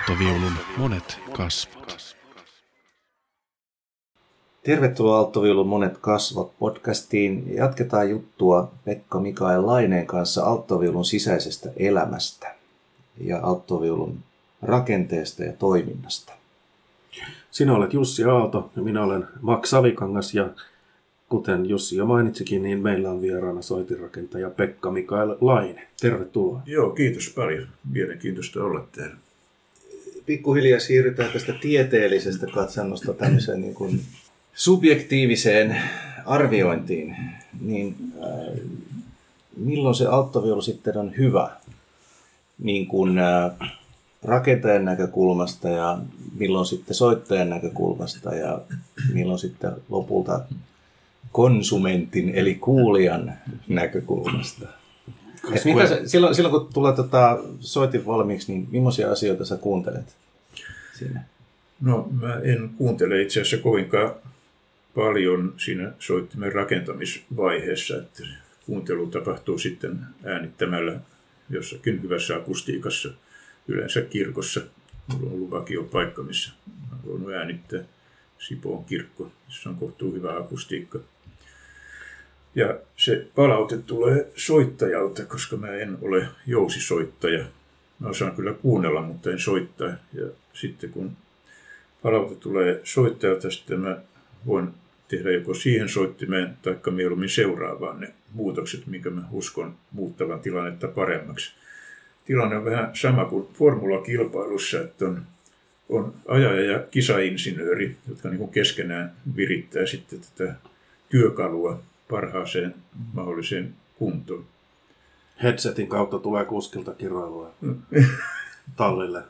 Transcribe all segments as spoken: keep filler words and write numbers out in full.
Alttoviulun monet kasvot. Tervetuloa Alttoviulun monet kasvot podcastiin. Jatketaan juttua Pekka Mikael Laineen kanssa Alttoviulun sisäisestä elämästä ja Alttoviulun rakenteesta ja toiminnasta. Sinä olet Jussi Aalto ja minä olen Max Savikangas ja kuten Jussi jo mainitsikin, niin meillä on vieraana soitinrakentaja Pekka Mikael Laine. Tervetuloa. Joo, kiitos paljon. Mielenkiintoista olla täällä. Pikkuhiljaa siirrytään tästä tieteellisestä katsannosta tämmöiseen niin kuin subjektiiviseen arviointiin. Niin, äh, milloin se alttoviulu sitten on hyvä niin kuin, äh, rakentajan näkökulmasta ja milloin sitten soittajan näkökulmasta ja milloin sitten lopulta konsumentin eli kuulijan näkökulmasta. Et mitä sä, silloin, silloin kun tulee tota, soitin valmiiksi, niin millaisia asioita sä kuuntelet siinä? No mä en kuuntele itse asiassa kovinkaan paljon siinä soittimen rakentamisvaiheessa, että kuuntelu tapahtuu sitten äänittämällä jossakin hyvässä akustiikassa, yleensä kirkossa. Mulla on ollut vakio paikka, missä olen voinut äänittää. Sipoon kirkko, jossa on kohtuu hyvä akustiikka. Ja se palaute tulee soittajalta, koska mä en ole jousisoittaja. Mä osaan kyllä kuunnella, mutta en soittaa. Ja sitten kun palaute tulee soittajalta, sitten mä voin tehdä joko siihen soittimeen tai mieluummin seuraavaan ne muutokset, minkä mä uskon muuttavan tilannetta paremmaksi. Tilanne on vähän sama kuin formulakilpailussa, että on, on ajaja ja kisainsinööri, jotka niin kuin keskenään virittää sitten tätä työkalua parhaaseen mahdolliseen kuntoon. Headsetin kautta tulee kuskilta kiroilua tallille.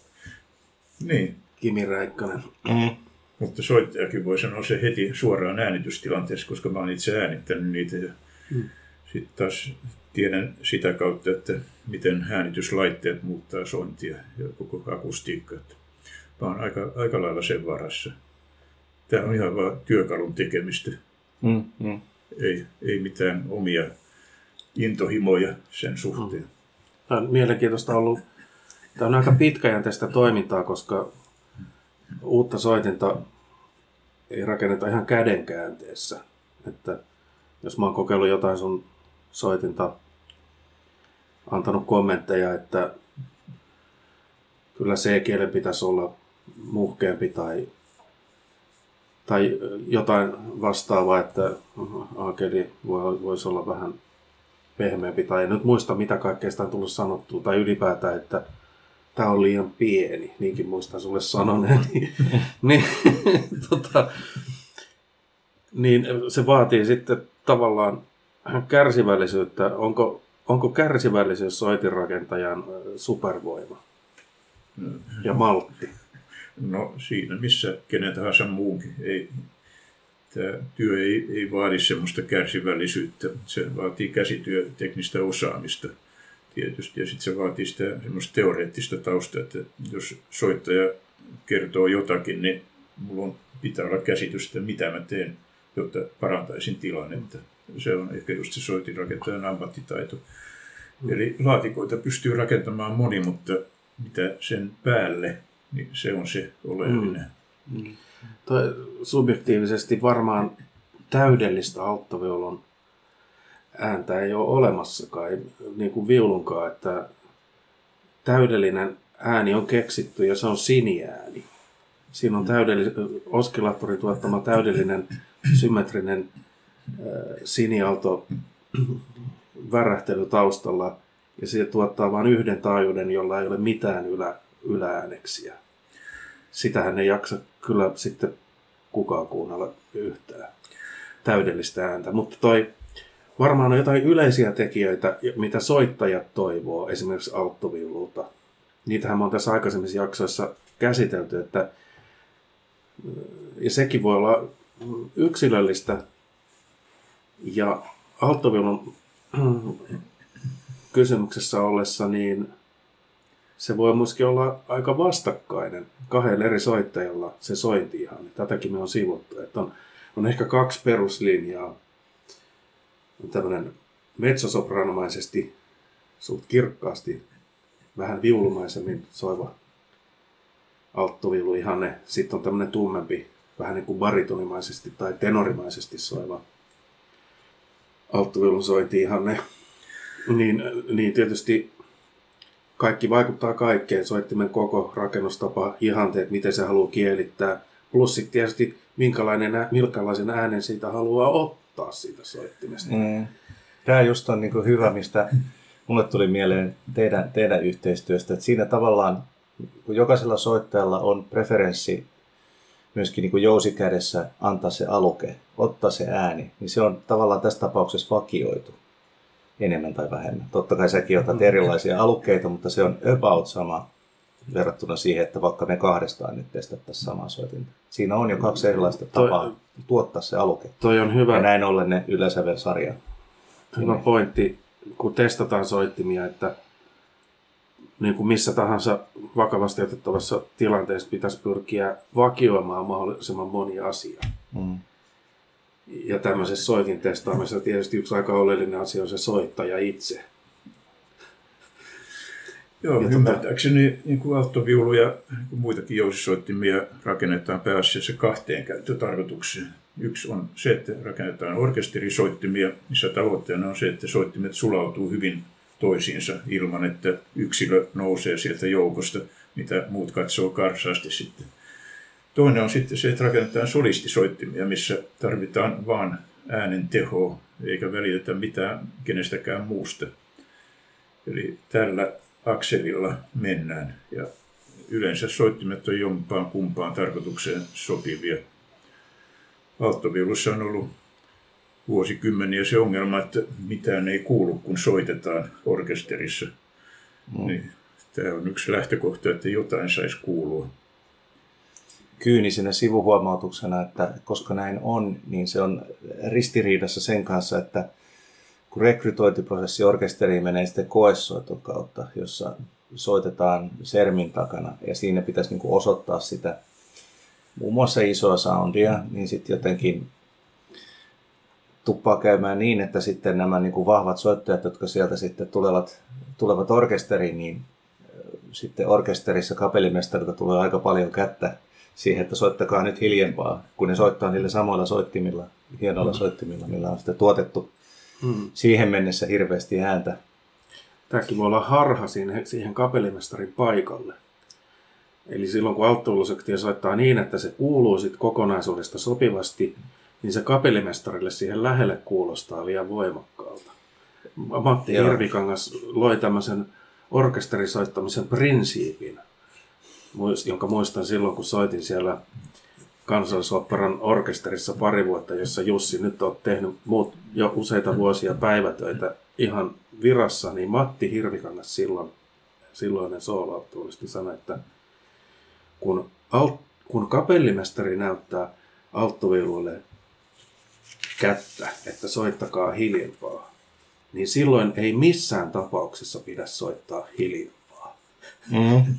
Niin. Kimi Räikkönen. Mm. Mutta soittajakin voi sanoa se heti suoraan äänitystilanteessa, koska mä oon itse äänittänyt niitä. Ja mm. sitten taas tiedän sitä kautta, että miten äänityslaitteet muuttaa sointia ja koko akustiikkaa. Mä oon aika, aika lailla sen varassa. Tämä on ihan vaan työkalun tekemistä. Mm, mm. Ei, ei mitään omia intohimoja sen suhteen. Tämä on mielenkiintoista ollut. Tämä on aika pitkäjänteistä toimintaa, koska uutta soitinta ei rakenneta ihan kädenkäänteessä. Että jos mä oon kokeillut jotain sun soitinta, antanut kommentteja, että kyllä C-kielen pitäisi olla muhkeampi tai, tai jotain vastaavaa, että A-kieli voisi olla vähän pehmeämpi. Tai en nyt muista, mitä kaikkea sitä on tullut sanottua. Tai ylipäätään, että tämä on liian pieni. Niinkin muistan sulle sanoneen. niin, tota, niin se vaatii sitten tavallaan kärsivällisyyttä. Onko, onko kärsivällisyys soitinrakentajan supervoima ja maltti? No siinä missä kenen tahansa muunkin. Ei, tämä työ ei, ei vaadi semmoista kärsivällisyyttä. Se vaatii käsityöteknistä osaamista tietysti. Ja sitten se vaatii sitä semmoista teoreettista taustaa, että jos soittaja kertoo jotakin, niin mulla on, pitää olla käsitystä, mitä mä teen, jotta parantaisin tilannetta. Se on ehkä just se soitinrakentajan ammattitaito. Mm. Eli laatikoita pystyy rakentamaan moni, mutta mitä sen päälle, niin se on se oleellinen. Mm. Mm. Toi subjektiivisesti varmaan täydellistä alttoviulun ääntä ei ole olemassakaan, niin kuin viulunkaan, että täydellinen ääni on keksitty ja se on siniääni. Siinä on täydellinen, oskillaattorin tuottama täydellinen symmetrinen äh, sinialto värähtely taustalla ja se tuottaa vain yhden taajuuden, jolla ei ole mitään ylä, yläääneksiä. Sitähän ei jaksa kyllä sitten kukaan kuunnella yhtään täydellistä ääntä, mutta toi varmaan on jotain yleisiä tekijöitä, mitä soittajat toivoo esimerkiksi alttoviululta. Niitähän me on tässä aikaisemmissa jaksoissa käsitelty, että ja sekin voi olla yksilöllistä ja alttoviulun kysymyksessä ollessa, niin se voi myöskin olla aika vastakkainen kahdella eri soittajalla se sointi ihan. Tätäkin me on sivuttu, että on, on ehkä kaksi peruslinjaa. On tämmöinen mezzosopranomaisesti, suht kirkkaasti, vähän viulumaisemmin soiva alttoviuluihanne. Sitten on tämmöinen tummempi, vähän niin kuin baritonimaisesti tai tenorimaisesti soiva alttoviulun sointi-ihanne. Niin, niin tietysti kaikki vaikuttaa kaikkeen. Soittimen koko, rakennustapa, ihanteet, miten se haluaa kielittää. Plus sitten tietysti minkälainen, minkälaisen äänen siitä haluaa ottaa siitä soittimesta. Mm. Tämä just on niin kuin hyvä, mistä mulle tuli mieleen teidän, teidän yhteistyöstä. Että siinä tavallaan, kun jokaisella soittajalla on preferenssi myöskin niin kuin jousikädessä antaa se aluke, ottaa se ääni, niin se on tavallaan tässä tapauksessa vakioitu enemmän tai vähemmän. Totta kai säkin otat erilaisia alukkeita, mutta se on about sama verrattuna siihen, että vaikka me kahdestaan nyt testattaisiin samaa soitinta. Siinä on jo kaksi erilaista tapaa toi, tuottaa se aluke. Toi on hyvä. Ja näin ollen ne yleisävelsarja. Hyvä pointti, kun testataan soittimia, että niin kuin missä tahansa vakavasti otettavassa tilanteessa pitäisi pyrkiä vakioimaan mahdollisimman moni asia. Mm. Ja tämmöisessä soitin testaamisessa tietysti yksi aika oleellinen asia on se soittaja itse. Joo, ja ymmärtääkseni tota... niin kuin alttoviulu ja niin muitakin jousisoittimia rakennetaan pääasiassa kahteen käyttötarkoitukseen. Yksi on se, että rakennetaan orkesterisoittimia, missä tavoitteena on se, että soittimet sulautuu hyvin toisiinsa ilman, että yksilö nousee sieltä joukosta, mitä muut katsoo karsaasti sitten. Toinen on sitten se, että rakennetaan solistisoittimia, missä tarvitaan vain äänen tehoa, eikä välitetä mitään kenestäkään muusta. Eli tällä akselilla mennään, ja yleensä soittimet on jompaan kumpaan tarkoitukseen sopivia. Alttoviulussa on ollut vuosikymmeniä se ongelma, että mitään ei kuulu, kun soitetaan orkesterissa. Mm. Niin, tämä on yksi lähtökohta, että jotain saisi kuulua. Kyynisenä sivuhuomautuksena, että koska näin on, niin se on ristiriidassa sen kanssa, että kun rekrytointiprosessi orkesteriin menee sitten koesoiton kautta, jossa soitetaan sermin takana ja siinä pitäisi niin kuin osoittaa sitä muun muassa isoa soundia, niin sitten jotenkin tuppaa käymään niin, että sitten nämä niin kuin vahvat soittajat, jotka sieltä sitten tulevat, tulevat orkesteriin, niin sitten orkesterissa kapellimestarilta tulee aika paljon kättä siihen, että soittakaa nyt hiljempaa, kun ne soittaa niillä samoilla soittimilla, hienoilla mm. soittimilla, millä on sitten tuotettu mm. siihen mennessä hirveästi ääntä. Tämäkin voi olla harha siihen, siihen kapellimestarin paikalle. Eli silloin kun alttoviulusektio soittaa niin, että se kuuluu sit kokonaisuudesta sopivasti, niin se kapellimestarille siihen lähelle kuulostaa liian voimakkaalta. Matti Joo. Hirvikangas loi tämmöisen orkesterisoittamisen prinsiipin, jonka muistan silloin, kun soitin siellä Kansallisoopperan orkesterissa pari vuotta, jossa Jussi nyt on tehnyt muut jo useita vuosia päivätöitä ihan virassa, niin Matti Hirvikangas silloin, silloinen sooloalttuulisti sanoi, että kun, alt, kun kapellimestari näyttää alttoviuluille kättä, että soittakaa hiljempaa, niin silloin ei missään tapauksessa pidä soittaa hiljempaa. Mm.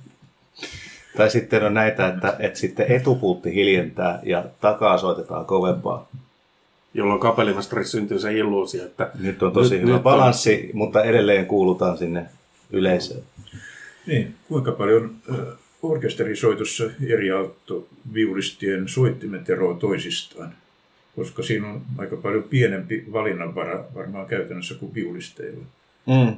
Tai sitten on näitä, että, että sitten etupultti hiljentää ja takaa soitetaan kovempaa. Jolloin kapellimestarissa syntyy se illuusio, että nyt on tosi nyt, hyvä nyt balanssi, on... mutta edelleen kuulutaan sinne yleisöön. Niin, kuinka paljon äh, orkesterisoitossa eri alttoviulistien soittimet eroavat toisistaan? Koska siinä on aika paljon pienempi valinnanvara varmaan käytännössä kuin viulisteilla. Mm.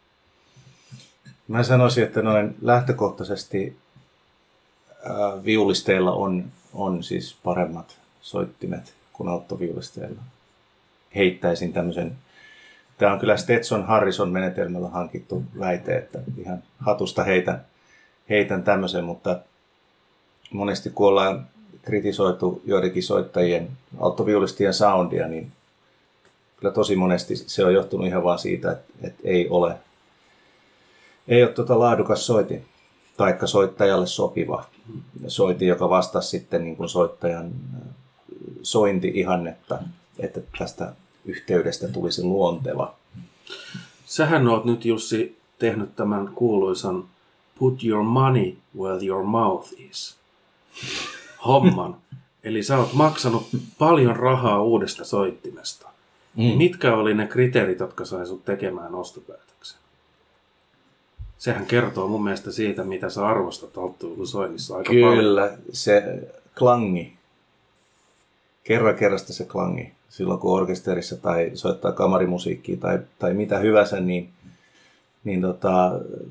Mä sanoisin, että noin lähtökohtaisesti äh, viulisteilla on, on siis paremmat soittimet kuin alttoviulisteilla. Heittäisin tämmöisen, tämä on kyllä Stetson Harrison menetelmällä hankittu väite, että ihan hatusta heitän, heitän tämmöisen, mutta monesti kun ollaan kritisoitu joidenkin soittajien alttoviulistien soundia, niin kyllä tosi monesti se on johtunut ihan vaan siitä, että, että ei ole, ei ole tuota laadukas soitin, taikka soittajalle sopiva soitin, joka vastasi sitten niin kuin soittajan sointi-ihannetta, että tästä yhteydestä tulisi luonteva. Sähän oot nyt, Jussi, tehnyt tämän kuuluisan put your money where your mouth is homman. Eli sä oot maksanut paljon rahaa uudesta soittimesta. Mm. Mitkä oli ne kriteerit, jotka sai sut tekemään ostopäätöksen? sehän kertoo mun mielestä siitä, mitä sä arvostat alttoviulusoinnissa aika paljon. Kyllä, se klangi. Kerran kerrasta se klangi. Silloin kun orkesterissa tai soittaa kamarimusiikkia tai, tai mitä hyvänsä, niin, niin tota,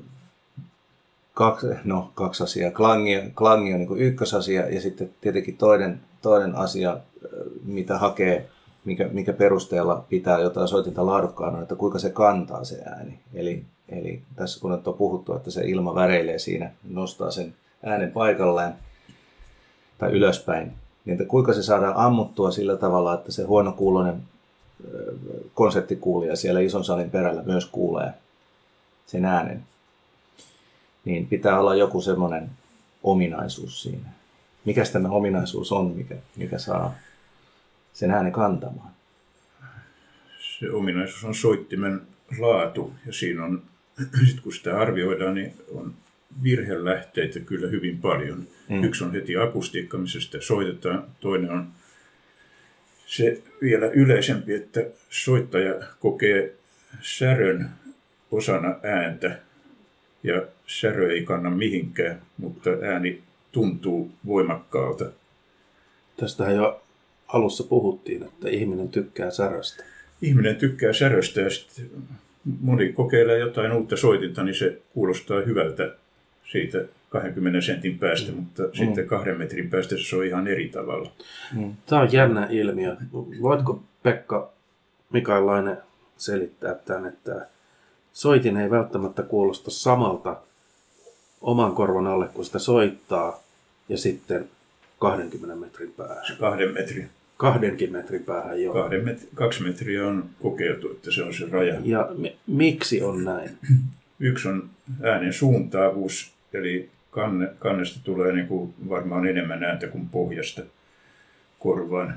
kaksi, no, kaksi asiaa. Klangi, klangi on niin kuin ykkösasia ja sitten tietenkin toinen, toinen asia, mitä hakee, mikä, mikä perusteella pitää jotain soitinta laadukkaana, että kuinka se kantaa se ääni. Eli, eli tässä kun on puhuttu, että se ilma väreilee siinä, nostaa sen äänen paikalleen tai ylöspäin, niin että kuinka se saadaan ammuttua sillä tavalla, että se huonokuuloinen konserttikuulija siellä ison salin perällä myös kuulee sen äänen. Niin pitää olla joku semmoinen ominaisuus siinä. Mikäs tämä ominaisuus on, mikä, mikä saa sen äänen kantamaan? Se ominaisuus on soittimen laatu ja siinä on, sit kun sitä arvioidaan, niin on virhelähteitä kyllä hyvin paljon. Mm. Yksi on heti akustiikka, missä sitä soitetaan. Toinen on se vielä yleisempi, että soittaja kokee särön osana ääntä ja särö ei kanna mihinkään, mutta ääni tuntuu voimakkaalta. Tästähän jo alussa puhuttiin, että ihminen tykkää säröstä. Ihminen tykkää säröstä ja sitten moni kokeilee jotain uutta soitinta, niin se kuulostaa hyvältä siitä kahdenkymmenen sentin päästä, mm. mutta mm. sitten kahden metrin päästä se on ihan eri tavalla. Mm. Tämä on jännä ilmiö. Voitko Pekka Mikaelainen selittää tämän, että soitin ei välttämättä kuulosta samalta oman korvan alle, kun sitä soittaa, ja sitten kahdenkymmenen metrin päähän. Kahden metrin. Kahdenkin metrin päähän, joo. Kahden met- kaksi metriä on kokeiltu, että se on se raja. Ja m- miksi on näin? Yksi on äänen suuntaavuus, eli kanne, kannesta tulee niin kuin varmaan enemmän ääntä kuin pohjasta korvaan.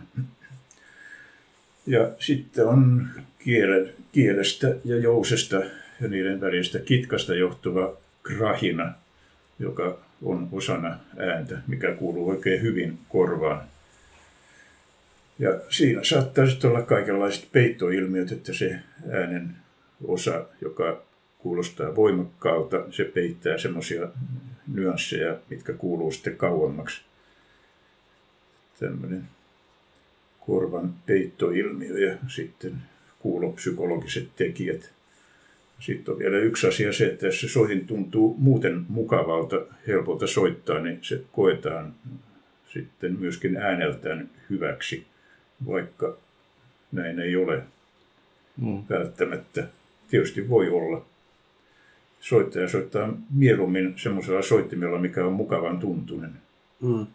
Ja sitten on kiele, kielestä ja jousesta ja niiden välistä kitkasta johtuva krahina, joka on osana ääntä, mikä kuuluu oikein hyvin korvaan. Ja siinä saattaa sitten olla kaikenlaiset peittoilmiöt, että se äänen osa, joka kuulostaa voimakkaalta, se peittää semmoisia nyansseja, mitkä kuuluu sitten kauemmaksi. Tämmöinen korvan peittoilmiö ja sitten kuulopsykologiset tekijät. Sitten on vielä yksi asia se, että jos se soitin tuntuu muuten mukavalta, helpolta soittaa, niin se koetaan sitten myöskin ääneltään hyväksi, vaikka näin ei ole mm. välttämättä. Tietysti voi olla. Soittaja soittaa mieluummin semmoisella soittimella, mikä on mukavan tuntunen. Mm.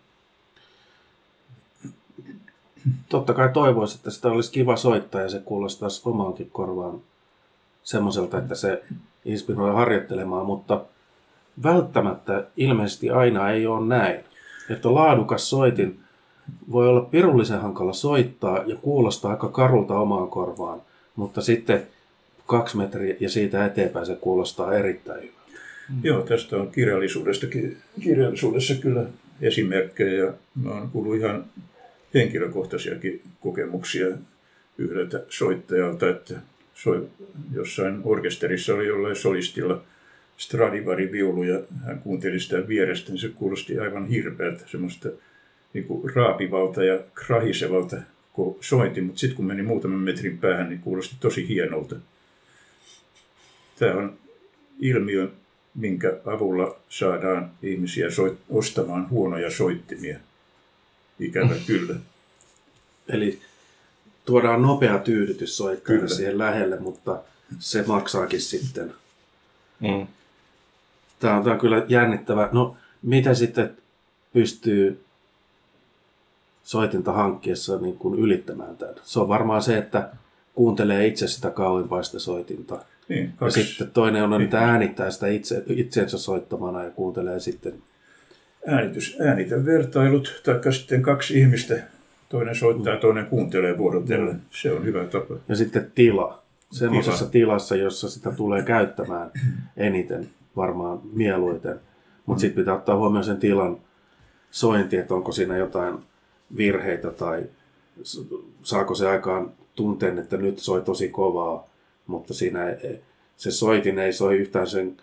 Totta kai toivoisi, että sitä olisi kiva soittaa ja se kuulostaisi omaankin korvaan semmoiselta, että se inspiroi harjoittelemaan, mutta välttämättä ilmeisesti aina ei ole näin. Että laadukas soitin voi olla pirullisen hankala soittaa ja kuulostaa aika karulta omaan korvaan, mutta sitten kaksi metriä ja siitä eteenpäin se kuulostaa erittäin hyvältä. Mm. Joo, tästä on kirjallisuudestakin, kirjallisuudessa kyllä esimerkkejä ja mä oon kuullut ihan henkilökohtaisiakin kokemuksia yhdeltä soittajalta, että soi, jossain orkesterissa oli jollain solistilla Stradivari-viulu ja hän kuunteli sitä vierestä, niin se kuulosti aivan hirveältä, semmoista niin kuin raapivalta ja krahisevalta, kun soitin, mutta sitten kun meni muutaman metrin päähän, niin kuulosti tosi hienolta. Tämä on ilmiö, minkä avulla saadaan ihmisiä soit- ostamaan huonoja soittimia. Ikävä kyllä. Eli tuodaan nopea tyydytys soittajalle siihen lähelle, mutta se maksaakin sitten. Mm. Tämä on, tämä on kyllä jännittävä. No, mitä sitten pystyy soitinta hankkiessa niin kuin ylittämään tämän? Se on varmaan se, että kuuntelee itse sitä kauimpaista soitinta. Niin, ja sitten toinen on, että äänittää sitä itse, itseensä soittamana ja kuuntelee sitten. Äänitys, äänitevertailut, tai sitten kaksi ihmistä, toinen soittaa ja toinen kuuntelee vuorotellen. Mm. Se on hyvä tapa. Ja sitten tila. Semmoisessa tila. tilassa, jossa sitä tulee käyttämään eniten, varmaan mieluiten. Mutta mm. sitten pitää ottaa huomioon sen tilan sointi, että onko siinä jotain virheitä tai saako se aikaan tunteen, että nyt soi tosi kovaa, mutta siinä ei, se soitin ei soi yhtään sen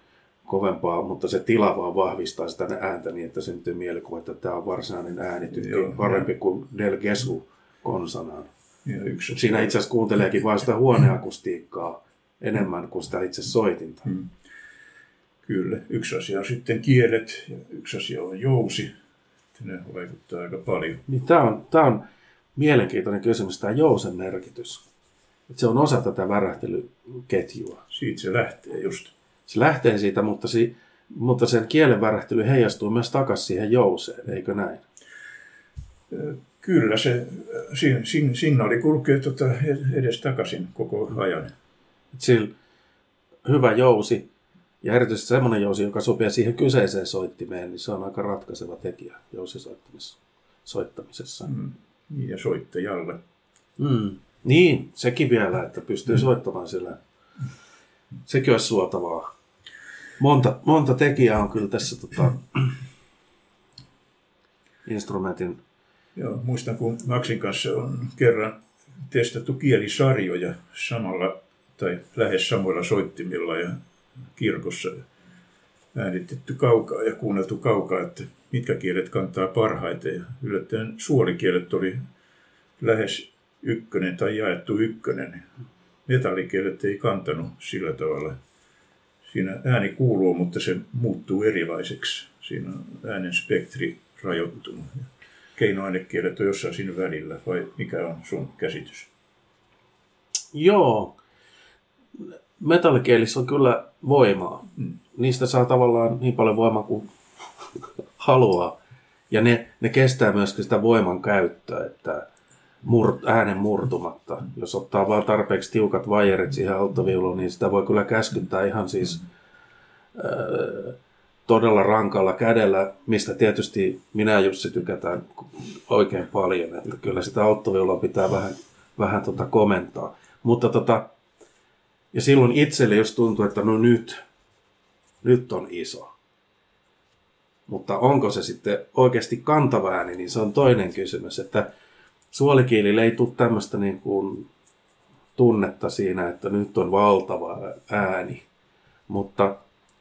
kovempaa, mutta se tila vaan vahvistaa sitä ääntä niin, että syntyy mielikuva, että tämä on varsinainen äänitykki, parempi kuin Del Gesu konsanaan. Siinä itse asiassa kuunteleekin vain sitä huoneakustiikkaa enemmän kuin sitä itse soitinta. Hmm. Kyllä. Yksi asia on sitten kielet ja yksi asia on jousi. Ne vaikuttaa aika paljon. Niin tämä on, tämä on mielenkiintoinen kysymys, tämä jousen merkitys. Että se on osa tätä värähtelyketjua. Siitä se lähtee just. Se lähtee siitä, mutta, si, mutta sen kielen värähtely heijastuu myös takaisin siihen jouseen, eikö näin? Kyllä, se sin, signaali kulkee tuota edes takaisin koko ajan. Sillä hyvä jousi, ja erityisesti semmoinen jousi, joka sopii siihen kyseiseen soittimeen, niin se on aika ratkaiseva tekijä jousisoittamisessa. Mm. Ja soittajalle. Mm. Niin, sekin vielä, että pystyy mm. soittamaan sillä. Sekin olisi suotavaa. Monta, monta tekijää on kyllä tässä tota, instrumentin. Joo, muistan, kun Maxin kanssa on kerran testattu kielisarjoja samalla tai lähes samoilla soittimilla ja kirkossa äänitetty kaukaa ja kuunneltu kaukaa, että mitkä kielet kantaa parhaiten. Ja yllättäen suolikielet oli lähes ykkönen tai jaettu ykkönen. Metallikielet ei kantanut sillä tavalla. Siinä ääni kuuluu, mutta se muuttuu erilaiseksi. Siinä on äänen spektri rajoittunut. Keinoainekielet on jossain siinä välillä, vai mikä on sun käsitys? Joo. Metallikielissä on kyllä voimaa. Hmm. Niistä saa tavallaan niin paljon voimaa kuin haluaa. Ja ne, ne kestää myöskin sitä voiman käyttöä, että mur, äänen murtumatta. Jos ottaa vaan tarpeeksi tiukat vaijerit siihen alttoviuluun, niin sitä voi kyllä käskyttää ihan siis äh, todella rankalla kädellä, mistä tietysti minä ja Jussi tykätään oikein paljon. Että kyllä sitä alttoviulua pitää vähän, vähän tota komentaa. Mutta tota, ja silloin itselle jos tuntuu, että no nyt, nyt on iso. Mutta onko se sitten oikeasti kantava ääni, niin se on toinen kysymys, että suolikielillä ei tule tämmöistä niin kuin tunnetta siinä, että nyt on valtava ääni, mutta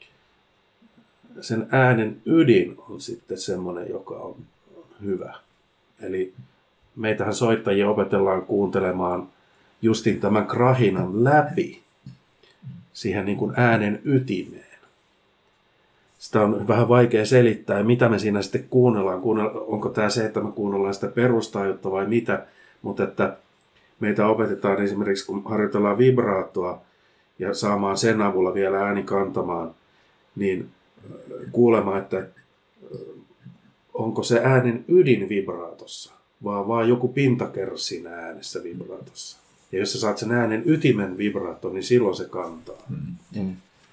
sen äänen ydin on sitten semmoinen, joka on hyvä. Eli meitähän soittajia opetellaan kuuntelemaan justin tämän krahinan läpi siihen niin kuin äänen ytimeen. Sitä on vähän vaikea selittää, mitä me siinä sitten kuunnellaan. Onko tämä se, että me kuunnellaan sitä perustaajuutta vai mitä, mutta että meitä opetetaan esimerkiksi, kun harjoitellaan vibraattoa ja saamaan sen avulla vielä ääni kantamaan, niin kuulemaan, että onko se äänen ydin vibraatossa, vaan vaan joku pintakerros siinä äänessä vibraatossa. Ja jos sä saat sen äänen ytimen vibraatto, niin silloin se kantaa. Mm.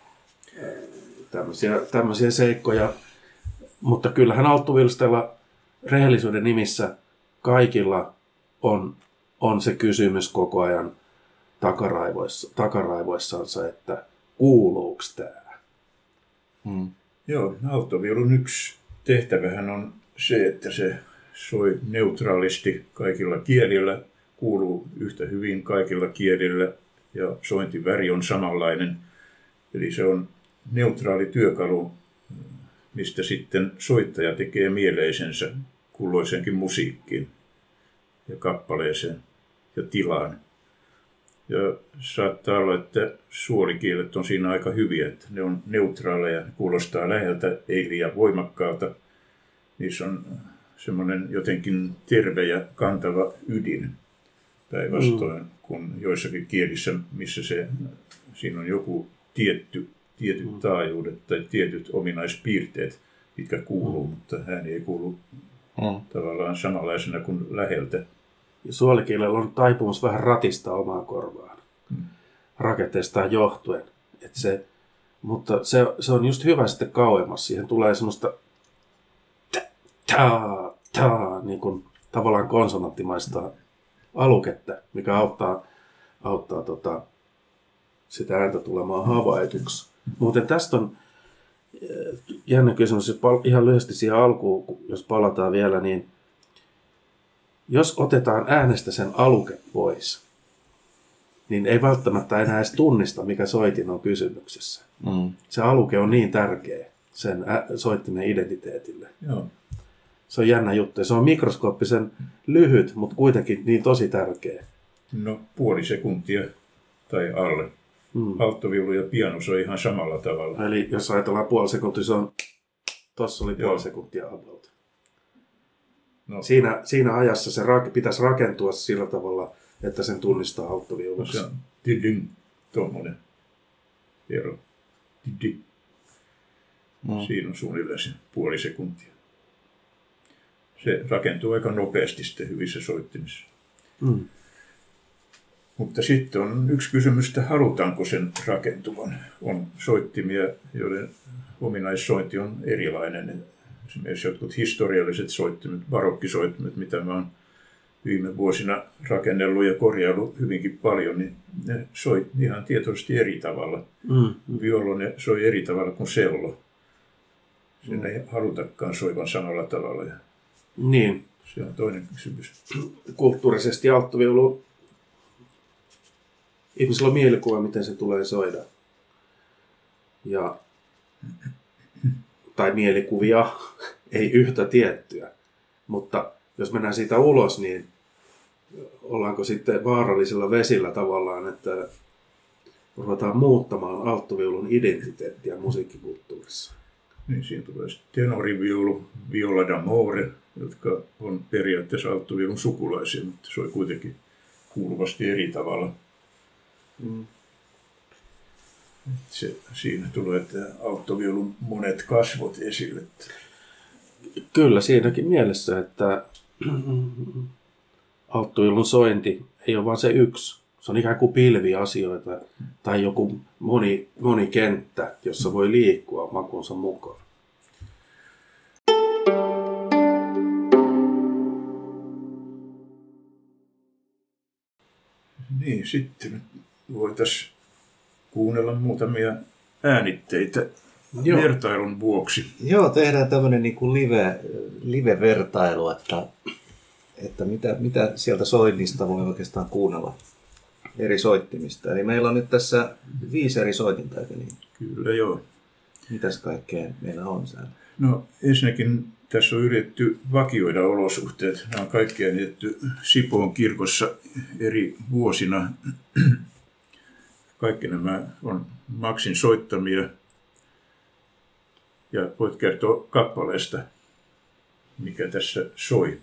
Tämmöisiä, tämmöisiä seikkoja. Mutta kyllähän alttuvilstella rehellisyyden nimissä kaikilla on, on se kysymys koko ajan takaraivoissa, takaraivoissansa, että kuuluuko tämä? Hmm. Joo, alttoviulun yksi tehtävähän on se, että se soi neutraalisti kaikilla kielillä, kuuluu yhtä hyvin kaikilla kielillä ja sointiväri on samanlainen. Eli se on neutraali työkalu, mistä sitten soittaja tekee mieleisensä kulloisenkin musiikkiin ja kappaleeseen ja tilaan. Ja saattaa olla, että suolikielet on siinä aika hyviä, että ne on neutraaleja, kuulostaa läheltä, ei liian voimakkaalta. Niissä on semmoinen jotenkin terve ja kantava ydin päinvastoin mm. kuin joissakin kielissä, missä se, siinä on joku tietty, tietyt mm. taajuudet tai tietyt ominaispiirteet, mitkä kuuluu, mm. mutta ääni ei kuulu mm. tavallaan samanlaisena kuin läheltä. Ja suolikielellä on taipumus vähän ratistaa omaa korvaan mm. rakenteestaan johtuen. Et se, mutta se, se on just hyvä sitten kauemmas. Siihen tulee semmoista taa, taa, niin kuin tavallaan konsonanttimaista aluketta, mikä auttaa, auttaa tota, sitä ääntä tulemaan havaituksi. Muuten tästä on jännä kysymys, jos pal- ihan lyhyesti siihen alkuun, jos palataan vielä, niin jos otetaan äänestä sen aluke pois, niin ei välttämättä enää edes tunnista, mikä soitin on kysymyksessä. Mm. Se aluke on niin tärkeä sen soittimen identiteetille. Joo. Se on jännä juttu. Se on mikroskooppisen lyhyt, mutta kuitenkin niin tosi tärkeä. No puoli sekuntia tai alle. Mm. Alttoviulu ja piano soi ihan samalla tavalla. Eli jos ajatellaan puoli sekuntia, se on... Tuossa oli Joo. puoli sekuntia about. No, Siinä, siinä ajassa se rak, pitäisi rakentua sillä tavalla, että sen tunnistaa no se alttoviulussa. on tiding, tuommoinen ero. Tiding. Mm. Siinä on suunnilleen se puoli sekuntia. Se rakentuu aika nopeasti sitten hyvissä soittimissa. Mm. Mutta sitten on yksi kysymys, että halutaanko sen rakentuvan. On soittimia, joiden ominaissointi on erilainen. Esimerkiksi jotkut historialliset soittimet, barokkisoittimet, mitä mä oon viime vuosina rakennellut ja korjaillut hyvinkin paljon, niin ne soi ihan tietoisesti eri tavalla. Mm. Violo ne soi eri tavalla kuin sello. Sen ei halutakaan soivan samalla tavalla. Ja Niin. se on toinen kysymys. Kulttuurisesti alttoviulu, ihmisillä on mielikuva, miten se tulee soida. Ja, tai mielikuvia, ei yhtä tiettyä. Mutta jos mennään siitä ulos, niin ollaanko sitten vaarallisilla vesillä tavallaan, että ruvetaan muuttamaan alttoviulun identiteettiä musiikkikulttuurissa. Niin siinä tulee sitten tenoriviulu, viola d'amore, jotka on periaatteessa alttoviulun sukulaisia, mutta soi kuitenkin kuuluvasti eri tavalla. Mm. Se, siinä tulee tämä alttoviulun monet kasvot esille. Kyllä siinäkin mielessä, että alttoviulun sointi ei ole vain se yksi. Se on ikään kuin pilvi asioita tai joku moni, moni kenttä, jossa voi liikkua makunsa mukaan. Niin, sitten voitaisiin kuunnella muutamia äänitteitä Joo. vertailun vuoksi. Joo, tehdään tämmöinen niin kuin live, live-vertailu, että, että mitä, mitä sieltä soinnista voi oikeastaan kuunnella eri soittimista. Eli meillä on nyt tässä viisi eri soitinta, eikö niin? Kyllä joo. Mitäs kaikkea meillä on siellä? No ensinnäkin tässä on yritetty vakioida olosuhteet. Nämä on kaikki äänitetty Sipoon kirkossa eri vuosina. Kaikki nämä on Maxin soittamia. Ja voit kertoa kappaleesta, mikä tässä soi.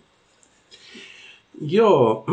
Joo.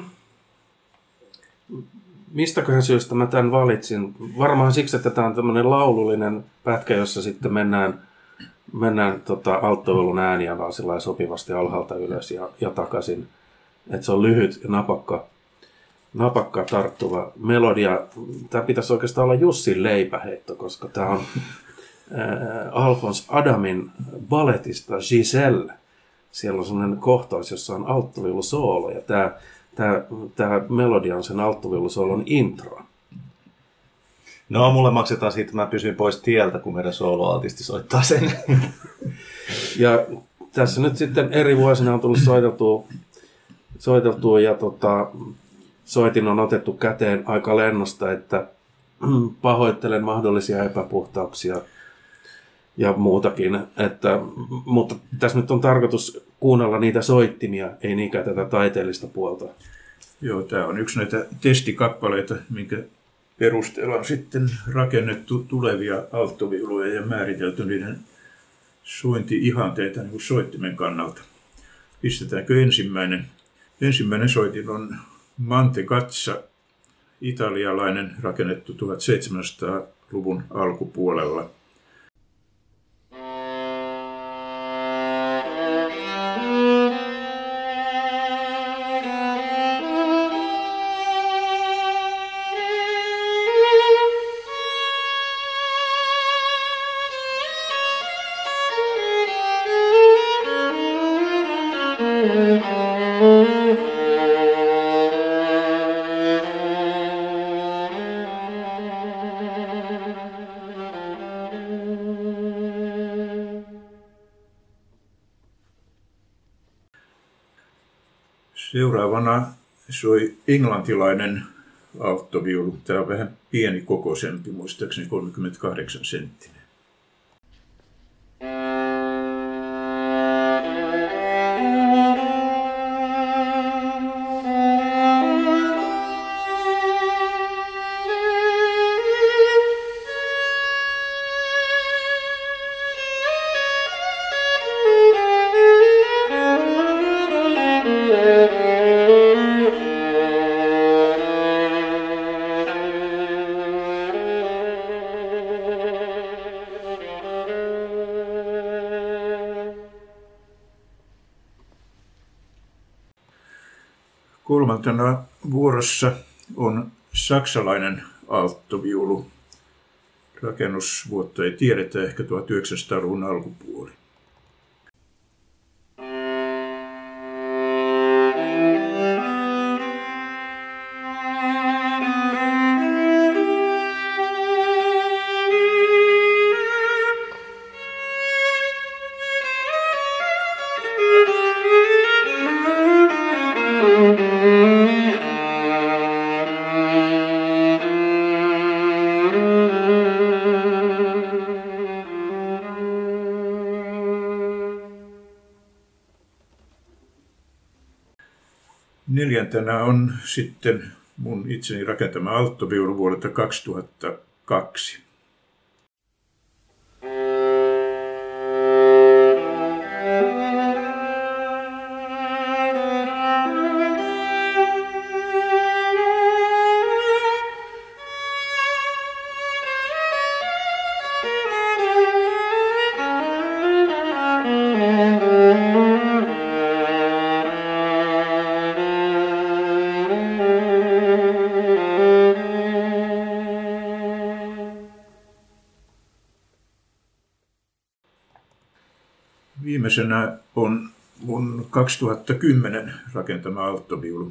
Mistäköhän syystä mä tämän valitsin? Varmaan siksi, että tämä on tämmöinen laulullinen pätkä, jossa sitten mennään, mennään tota, alttoviulun ääniä vaan sillä sopivasti alhaalta ylös ja, ja takaisin. Että se on lyhyt ja napakka, napakka tarttuva melodia. Tämä pitäisi oikeastaan olla Jussin leipäheitto, koska tämä on äh, Alphonse Adamin balletista Giselle. Siellä on sellainen kohtaus, jossa on alttoviulusoolo ja tämä Tämä, tämä melodia on sen alttoviulusoolon intro. No, mulle maksetaan siitä, että mä pysyn pois tieltä, kun meidän sooloaltisti soittaa sen. Ja tässä nyt sitten eri vuosina on tullut soiteltua, soiteltua ja tota, soitin on otettu käteen aika lennosta, että pahoittelen mahdollisia epäpuhtauksia ja muutakin. Että, mutta tässä nyt on tarkoitus kuunnella niitä soittimia, ei niinkään tätä taiteellista puolta. Joo, tämä on yksi näitä testikappaleita, minkä perusteella on sitten rakennettu tulevia alttoviuluja ja määritelty niiden sointi-ihanteita niin kuin soittimen kannalta. Pistetäänkö ensimmäinen? Ensimmäinen soitin on Mantegazza, italialainen, rakennettu tuhatseitsemänsataaluvun alkupuolella. Seuraavana soi englantilainen alttoviulu. Tämä on vähän pieni kokoisempi, muistaakseni kolmekymmentäkahdeksan senttinen. Kolmantena vuorossa on saksalainen alttoviulu. Rakennusvuotta ei tiedetä, ehkä tuhatyhdeksänsataaluvun alkupuoli. Neljäntenä on sitten mun itseni rakentama alttoviulu vuodelta kaksituhattakaksi. Viimeisenä on mun kaksituhattakymmenen rakentama alttoviulu.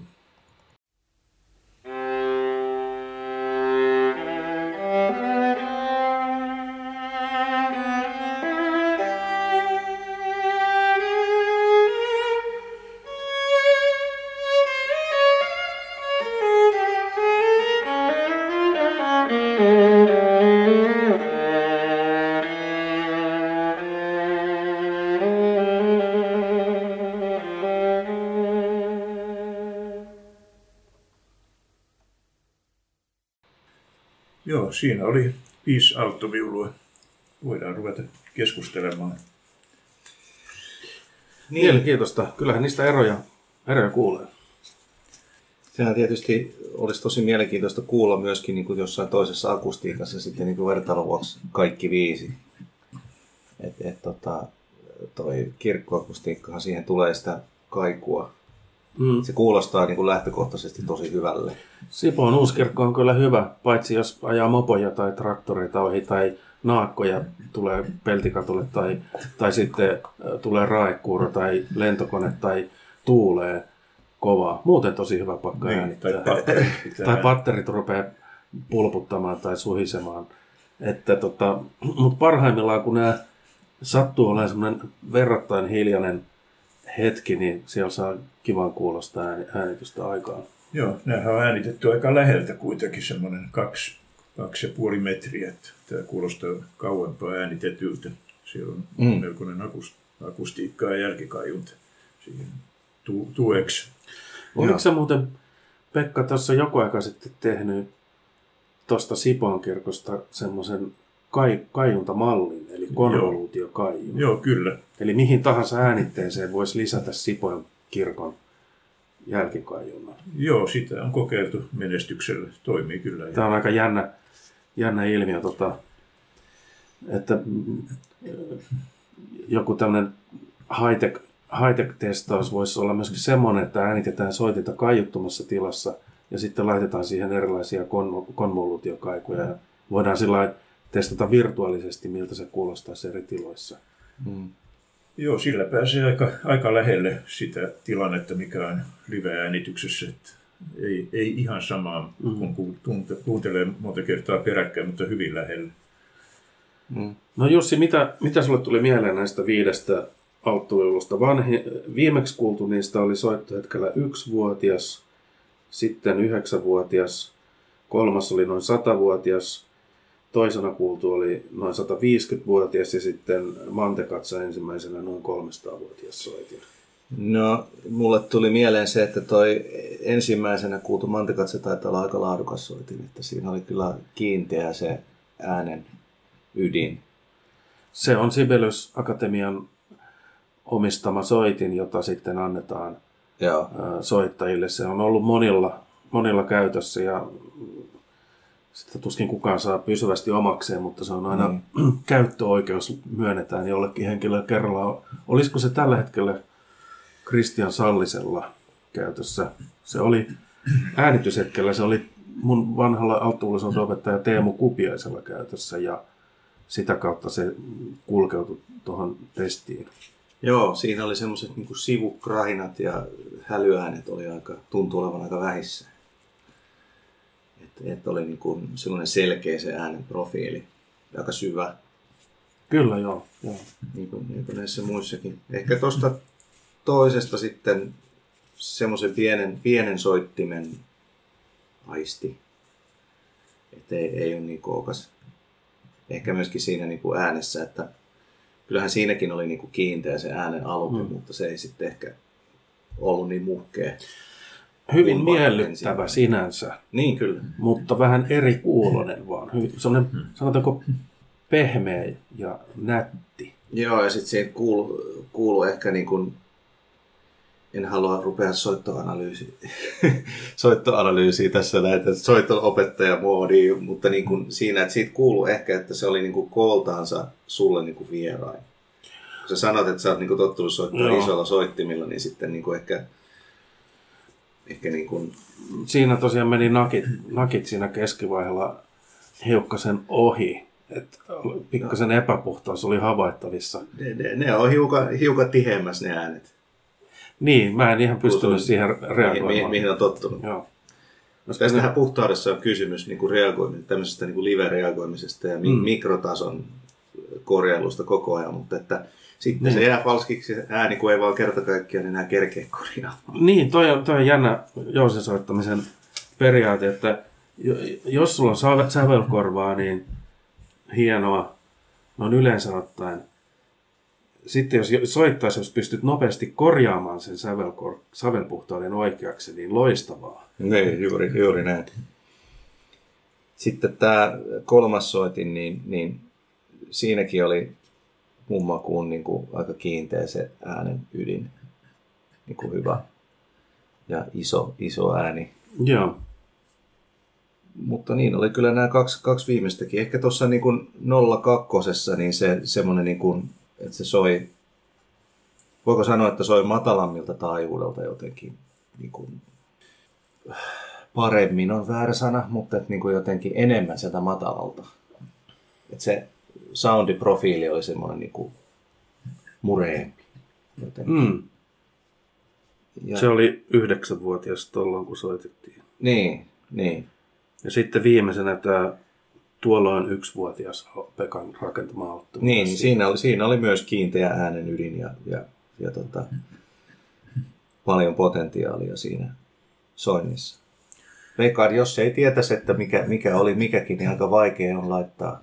Joo, siinä oli viisi alttoviulua. Voidaan ruveta keskustelemaan. Niin. Mielenkiintoista. Kyllähän niistä eroja, eroja kuulee. Sehän tietysti olisi tosi mielenkiintoista kuulla myöskin niin kuin jossain toisessa akustiikassa sitten niin kuin vertailuvuoksi kaikki viisi. Et, et, tota, toi kirkkoakustiikkahan siihen tulee sitä kaikua. Mm. Se kuulostaa niin kuin lähtökohtaisesti tosi hyvälle. Sipoon uuskirkko on kyllä hyvä, paitsi jos ajaa mopoja tai traktoreita ohi tai naakkoja tulee peltikatulle tai, tai sitten tulee raekuuro tai lentokone tai tuulee kovaa. Muuten tosi hyvä pakka niin, äänittää. Tai patterit, tai patterit rupeaa pulputtamaan tai suhisemaan. Että tota, mutta parhaimmillaan kun nämä sattuu olemaan semmoinen verrattain hiljainen hetki, niin siellä saa kivan kuulosta äänitystä aikaan. Joo, nämähän on äänitetty aika läheltä kuitenkin, semmoinen kaksi, kaksi ja puoli metriä. Että tämä kuulostaa kauempaa äänitetyltä. Siellä on mm. melkoinen akustiikka ja jälkikaiunta siihen tu- tueksi. Oliko sä muuten, Pekka, tuossa joku aika sitten tehnyt tuosta Sipoon kirkosta semmoisen kai, kaiuntamallin, eli konvoluutiokaiun? Joo, kyllä. Eli mihin tahansa äänitteeseen voisi lisätä Sipoon kirkon jälkikaiunnan. Joo, sitä on kokeiltu menestyksellä. Toimii kyllä. Tämä on aika jännä, jännä ilmiö, tota, että joku tämmöinen high-tech, high-tech-testaus voisi olla myöskin semmoinen, että äänitetään soitinta kaiuttomassa tilassa ja sitten laitetaan siihen erilaisia kon- konvoluutiokaikuja ja voidaan sillä testata virtuaalisesti, miltä se kuulostaisi eri tiloissa. Mm. Joo, sillä pääsee aika, aika lähelle sitä tilannetta, mikä on live-äänityksessä. Että ei, ei ihan samaa, mm. kun tunte, kuuntelee monta kertaa peräkkäin, mutta hyvin lähelle. Mm. No Jussi, mitä, mitä sulle tuli mieleen näistä viidestä alttoviulusta? Vanhi, viimeksi kuultu niistä oli soittohetkellä yksivuotias, sitten yhdeksänvuotias, kolmas oli noin satavuotias, toisena kuultu oli noin sataviisikymmentävuotias ja sitten Mantekatsa ensimmäisenä noin kolmesataavuotias soitin. No, mulle tuli mieleen se, että toi ensimmäisenä kuultu Mantekatsa taitaa olla aika laadukas soitin, että siinä oli kyllä kiinteä se äänen ydin. Se on Sibelius Akatemian omistama soitin, jota sitten annetaan Joo. soittajille. Se on ollut monilla, monilla käytössä ja sitä tuskin kukaan saa pysyvästi omakseen, mutta se on aina mm. käyttöoikeus myönnetään jollekin henkilölle kerrallaan. Olisiko se tällä hetkellä Kristian Sallisella käytössä? Se oli äänityshetkellä, se oli mun vanhalla alttuullisonto-opettaja Teemu Kupiaisella käytössä ja sitä kautta se kulkeutui tuohon testiin. Joo, siinä oli semmoiset niin kuin sivukrahinat ja hälyäänet oli aika, tuntui olevan aika vähissä. Että et oli niin kuin sellainen selkeä se äänen profiili, aika syvä. Kyllä, joo. joo. Niin kuin, niin kuin näissä muissakin. Ehkä tuosta toisesta sitten semmoisen pienen, pienen soittimen aisti. Että ei, ei ole niin kookas. Ehkä myöskin siinä niin kuin äänessä, että kyllähän siinäkin oli niin kuin kiinteä se äänen alue, mm. mutta se ei sitten ehkä ollut niin muhkea. Hyvin miellyttävä sinänsä. Niin kyllä. Mutta vähän eri kuulonen vaan. Hyvin, sellainen, hmm. sanotaanko, pehmeä ja nätti. Joo, ja sitten siihen kuuluu, kuuluu ehkä niin kuin, en halua rupea soittoanalyysiä, soittoanalyysiä tässä näitä soitto-opettajamoodiin, mutta niin kuin siinä, että siitä kuuluu ehkä, että se oli niin kuin kooltaansa sulle niin kuin vierain. Kun sä sanot, että sä oot niin kuin tottunut soittaa isolla soittimilla, niin sitten niin kuin ehkä Ehkä niin kuin... Siinä tosiaan meni nakit, nakit siinä keskivaiheella hiukkasen ohi. Et pikkasen no. epäpuhtaus oli havaittavissa. Ne, ne, ne on hiukan, hiukan tiheämmäs ne äänet. Niin, mä en ihan pystynyt Puhutun, siihen reagoimaan. Mihin, mihin on tottunut. Joo. Tästähän ne... puhtaudessa on kysymys niin kuin reagoimisesta, tämmöisestä niin kuin live-reagoimisesta ja mm. mikrotason korjailusta koko ajan, mutta että sitten niin. se jää falskiksi ääni, kun ei vaan kerta kaikkiaan enää kerkeä korjaamaan. Niin, toi on, toi on jännä jousensoittamisen periaate, että jos sulla on sävelkorvaa, niin hienoa, noin yleensä ottaen. Sitten jos soittaisi, jos pystyt nopeasti korjaamaan sen sävelkor- sävelpuhtauden oikeaksi, niin loistavaa. Niin, juuri, juuri näin. Sitten tämä kolmas soitin, niin, niin siinäkin oli mun makuun niin kuin aika kiinteä se äänen ydin, niin kuin hyvä ja iso, iso ääni. Joo. Mutta niin oli kyllä nämä kaksi, kaksi viimeistäkin. Ehkä tuossa niin kuin nolla kakkosessa niin se semmoinen, niin kuin, että se soi, voiko sanoa, että soi matalammilta taajuudelta jotenkin niin kuin, paremmin on väärä sana, mutta että niin kuin jotenkin enemmän sieltä matalalta. Että se soundiprofiili oli semmoinen niin kuin mureempi. Mm. Ja... Se oli yhdeksänvuotias tuolloin, kun soitettiin. Niin, niin. Ja sitten viimeisenä tämä tuolloin yksivuotias Pekan rakentama Alttu. Niin, niin siinä, oli, siinä oli myös kiinteä äänen ydin ja, ja, ja tota, paljon potentiaalia siinä soinnissa. Veikkaan, jos ei tietäisi, että mikä, mikä oli mikäkin, niin aika vaikea on laittaa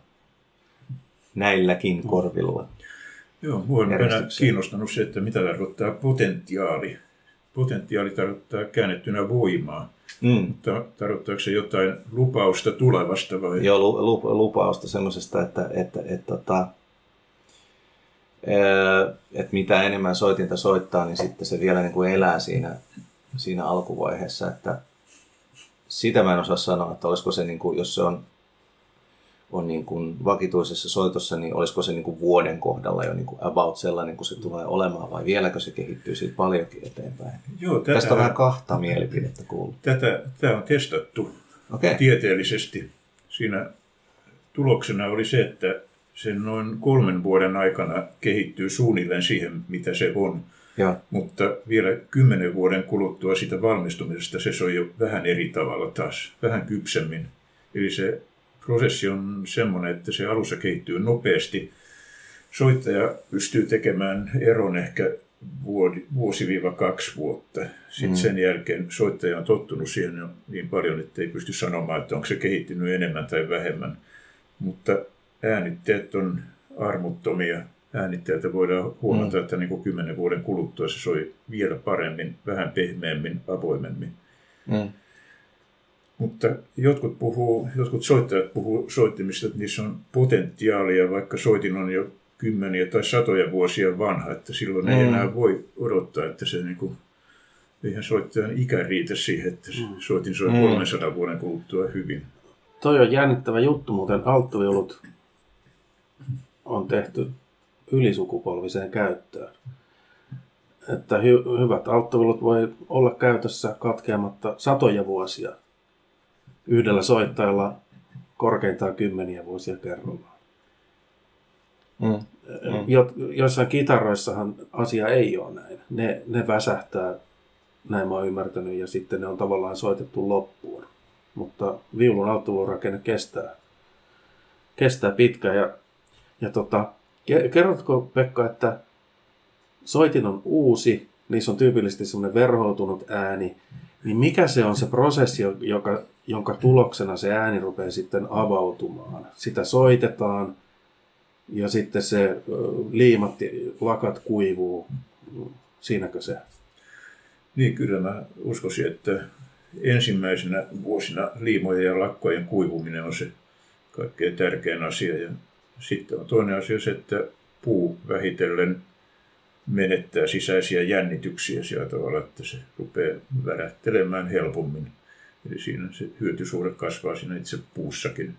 näilläkin korvilla. Joo, minua on aina kiinnostanut se, että mitä tarkoittaa potentiaali. Potentiaali tarkoittaa käännettynä voimaa. Mm. Mutta tarkoittaako se jotain lupausta tulevasta vai? Joo, lu, lu, lupausta semmoisesta, että, että, että, että, että mitä enemmän soitinta soittaa, niin sitten se vielä niin kuin elää siinä, siinä alkuvaiheessa. Että sitä mä en osaa sanoa, että olisiko se, niin kuin, jos se on, on niin kuin vakituisessa soitossa, niin olisiko se niin kuin vuoden kohdalla jo niin kuin about sellainen, kun se tulee olemaan, vai vieläkö se kehittyy siitä paljonkin eteenpäin? Joo, tätä, tästä on vähän kahta mielipidettä kuullut. Tätä, tämä on testattu okay. tieteellisesti. Siinä tuloksena oli se, että sen noin kolmen vuoden aikana kehittyy suunnilleen siihen, mitä se on. Ja. Mutta vielä kymmenen vuoden kuluttua sitä valmistumisesta se soi jo vähän eri tavalla taas, vähän kypsemmin. Eli se prosessi on semmoinen, että se alussa kehittyy nopeasti. Soittaja pystyy tekemään eron ehkä vuosi-kaksi vuotta. Sitten mm. sen jälkeen soittaja on tottunut siihen niin paljon, että ei pysty sanomaan, että onko se kehittynyt enemmän tai vähemmän. Mutta äänitteet on armuttomia. Äänitteeltä voidaan huomata, mm. että niin kuin kymmenen vuoden kuluttua se soi vielä paremmin, vähän pehmeämmin, avoimemmin. Mm. Mutta jotkut, puhuu, jotkut soittajat puhuu soittimista, että niissä on potentiaalia, vaikka soitin on jo kymmeniä tai satoja vuosia vanha, että silloin mm. ei enää voi odottaa, että se niin kuin, eihän soittajan ikä riitä siihen, että mm. soitin soi mm. kolmensadan vuoden kuluttua hyvin. Toi on jännittävä juttu, muuten alttoviolut on tehty ylisukupolviseen käyttöön. Että hy- hyvät alttoviolut voi olla käytössä katkeamatta satoja vuosia. Yhdellä soittajalla korkeintaan kymmeniä vuosia kerrallaan. Mm. Mm. Jo, joissain kitaroissahan asia ei ole näin. Ne, ne väsähtää, näin mä oon ymmärtänyt, ja sitten ne on tavallaan soitettu loppuun. Mutta viulun alttoviulurakenne kestää, kestää pitkään. Ja, ja tota, kerrotko, Pekka, että soitin on uusi, niissä on tyypillisesti semmoinen verhoutunut ääni, niin mikä se on se prosessi, joka, jonka tuloksena se ääni rupeaa sitten avautumaan? Sitä soitetaan ja sitten se liimat, lakat kuivuu. Siinäkö se? Niin, kyllä mä uskoisin, että ensimmäisenä vuosina liimojen ja lakkojen kuivuminen on se kaikkein tärkein asia. Ja sitten on toinen asia se, että puu vähitellen menettää sisäisiä jännityksiä sillä tavalla, että se rupeaa värähtelemään helpommin. Eli siinä se hyötysuhde kasvaa siinä itse puussakin.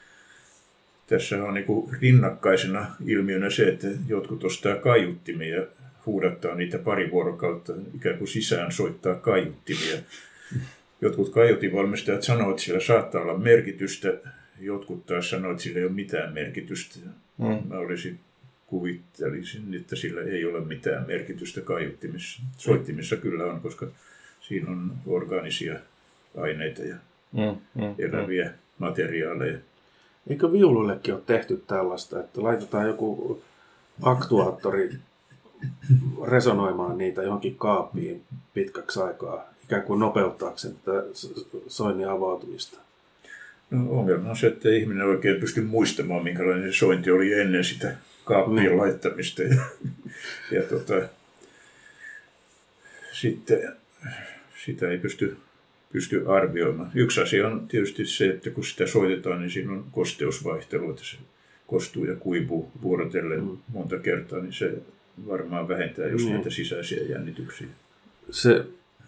Tässä on niin kuin rinnakkaisena ilmiönä se, että jotkut ostaa kaiuttimia ja huudattaa niitä pari vuorokautta, ikään kuin sisään soittaa kaiuttimia. Jotkut kaiutinvalmistajat sanoo, että sillä saattaa olla merkitystä, jotkut taas sanoo, että sillä ei ole mitään merkitystä. Mm. Mä olisin kuvittelisin, että sillä ei ole mitään merkitystä kaiuttimissa. Soittimissa kyllä on, koska siinä on orgaanisia aineita ja mm, mm, eläviä mm. materiaaleja. Eikö viuluillekin ole tehty tällaista, että laitetaan joku aktuaattori resonoimaan niitä johonkin kaappiin pitkäksi aikaa, ikään kuin nopeuttaakseen tätä soinnin avautumista? No, ongelma on se, että ihminen oikein pysty muistamaan, minkälainen se sointi oli ennen sitä kaappien mm. laittamista. Ja, ja tota, sitten sitä ei pysty, pysty arvioimaan. Yksi asia on tietysti se, että kun sitä soitetaan, niin siinä on kosteusvaihtelu, että se kostuu ja kuivuu vuorotellen mm. monta kertaa, niin se varmaan vähentää just mm. niitä sisäisiä jännityksiä. Se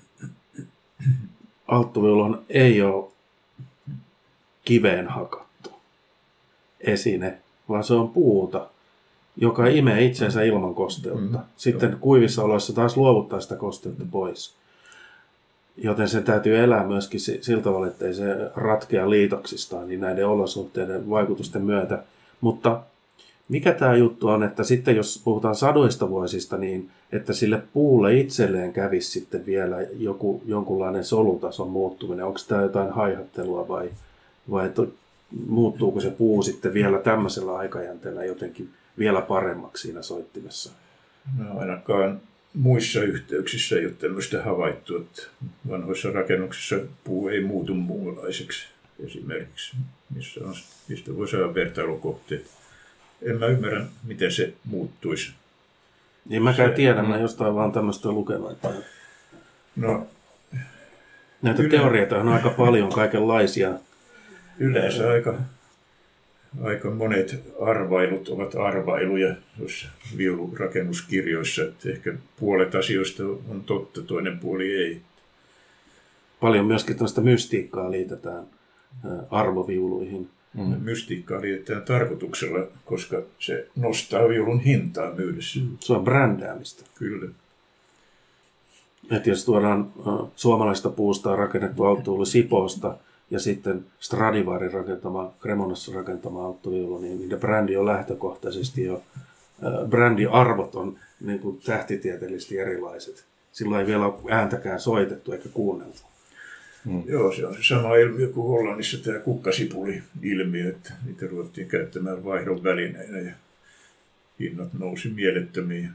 alttoviulun ei ole kiveen hakattu esine, vaan se on puuta, joka imee itseensä ilman kosteutta. Sitten kuivissa oloissa taas luovuttaa sitä kosteutta pois. Joten se täytyy elää myöskin sillä tavalla, ettei se ratkea liitoksistaan niin näiden olosuhteiden vaikutusten myötä. Mutta mikä tämä juttu on, että sitten jos puhutaan sadoista vuosista, niin että sille puulle itselleen kävisi sitten vielä joku, jonkunlainen solutason muuttuminen. Onko tämä jotain haihattelua vai, vai että muuttuuko se puu sitten vielä tämmöisellä aikajänteellä jotenkin vielä paremmaksi siinä soittimessa? No ainakaan muissa yhteyksissä ei ole tämmöistä havaittu, että vanhoissa rakennuksissa puu ei muutu muunlaiseksi esimerkiksi, missä on, mistä voi saada vertailukohteet. En mä ymmärrä, miten se muuttuisi. Niin mäkään tiedän, mä jostain vaan tämmöistä lukenut. Että no, näitä yle... teorioita on aika paljon kaikenlaisia. Yleensä aika, aika monet arvailut ovat arvailuja tuossa viulurakennuskirjoissa. Että ehkä puolet asioista on totta, toinen puoli ei. Paljon myöskin tämmöistä mystiikkaa liitetään arvoviuluihin. Mm. Mystiikkaa liitetään tarkoituksella, koska se nostaa viulun hintaa myydessä. Mm. Se on brändäämistä. Kyllä. Että jos tuodaan uh, suomalaista puusta rakennettu alttoviulu Sipoosta ja sitten Stradivarin rakentama, Cremonassa rakentama alttoviulu, niin niiden brändi on lähtökohtaisesti jo, uh, brändiarvot on niin kuin tähtitieteellisesti erilaiset. Silloin ei vielä ole ääntäkään soitettu eikä kuunneltu. Mm. Joo, se on se sama ilmiö kuin Hollannissa tämä kukkasipuli-ilmiö, että niitä ruvettiin käyttämään vaihdon välineinä ja hinnat nousi mielettömiin.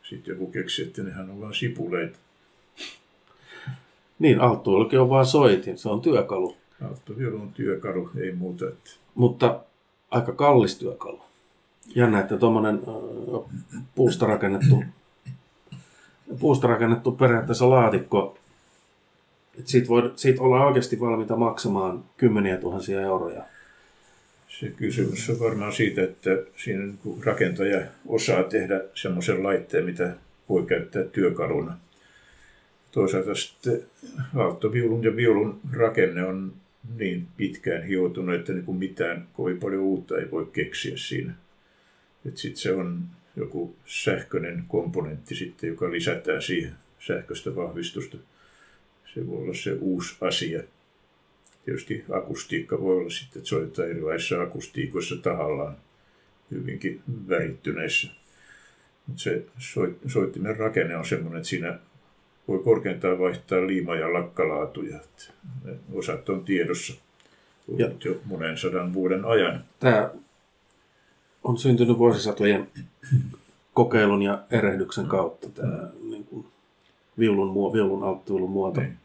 Sitten joku keksi, että nehän on vain sipuleita. Niin, alttoviulukin on vaan soitin, se on työkalu. Alttoviulu on työkalu, ei muuta. Että... Mutta aika kallis työkalu. Jännä, että tuommoinen äh, puusta rakennettu, puusta rakennettu periaatteessa laatikko, että siitä, voi, siitä ollaan oikeasti valmiita maksamaan kymmeniä tuhansia euroja. Se kysymys on varmaan siitä, että siinä rakentaja osaa tehdä semmoisen laitteen, mitä voi käyttää työkaluna. Toisaalta sitten alttoviulun ja viulun rakenne on niin pitkään hioutunut, että niin kuin mitään kovin paljon uutta ei voi keksiä siinä. Sitten se on joku sähköinen komponentti, sitten, joka lisätään siihen sähköistä vahvistusta. Se voi olla se uusi asia. Tietysti akustiikka voi olla sitten, että soitetaan erilaisissa akustiikoissa tahallaan hyvinkin värittyneissä. Mutta se soittimen rakenne on sellainen, että siinä voi korkeintaan vaihtaa liima- ja lakkalaatuja. Osat on tiedossa ja jo monen sadan vuoden ajan. Tämä on syntynyt vuosisatojen kokeilun ja erehdyksen kautta, tämä niin kuin viulun, viulun alttoviulun muoto. Niin.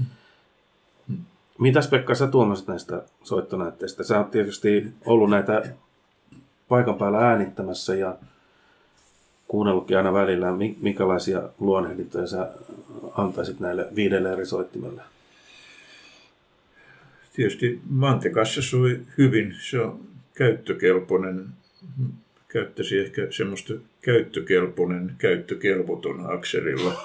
Mitäs Pekka sä tuomasit näistä soittonäytteistä? Sä oot tietysti ollut näitä paikan päällä äänittämässä ja kuunnellutkin aina välillä. Minkälaisia luonnehdintoja sä antaisit näille viidelle eri soittimelle? Tietysti mantekassa soi hyvin. Se on käyttökelpoinen. Käyttäisi ehkä semmoista käyttökelpoinen, käyttökelvoton akselilla.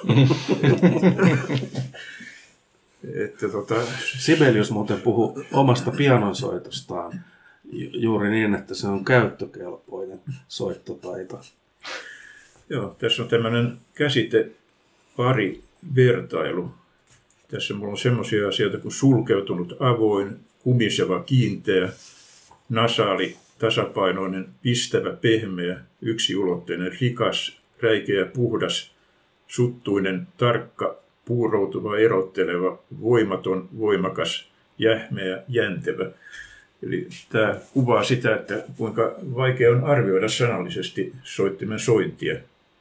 Että tota... Sibelius muuten puhuu omasta pianonsoitostaan juuri niin, että se on käyttökelpoinen soittotaito. Joo, tässä on tämmöinen käsite pari vertailu. Tässä mulla on semmoisia asioita kuin sulkeutunut avoin, kumiseva kiinteä, nasaali, tasapainoinen, pistävä, pehmeä, yksiulotteinen, rikas, räikeä, puhdas, suttuinen, tarkka, puuroutuva, erotteleva, voimaton, voimakas, jähmeä, jäntevä. Eli tämä kuvaa sitä, että kuinka vaikea on arvioida sanallisesti soittimen sointia.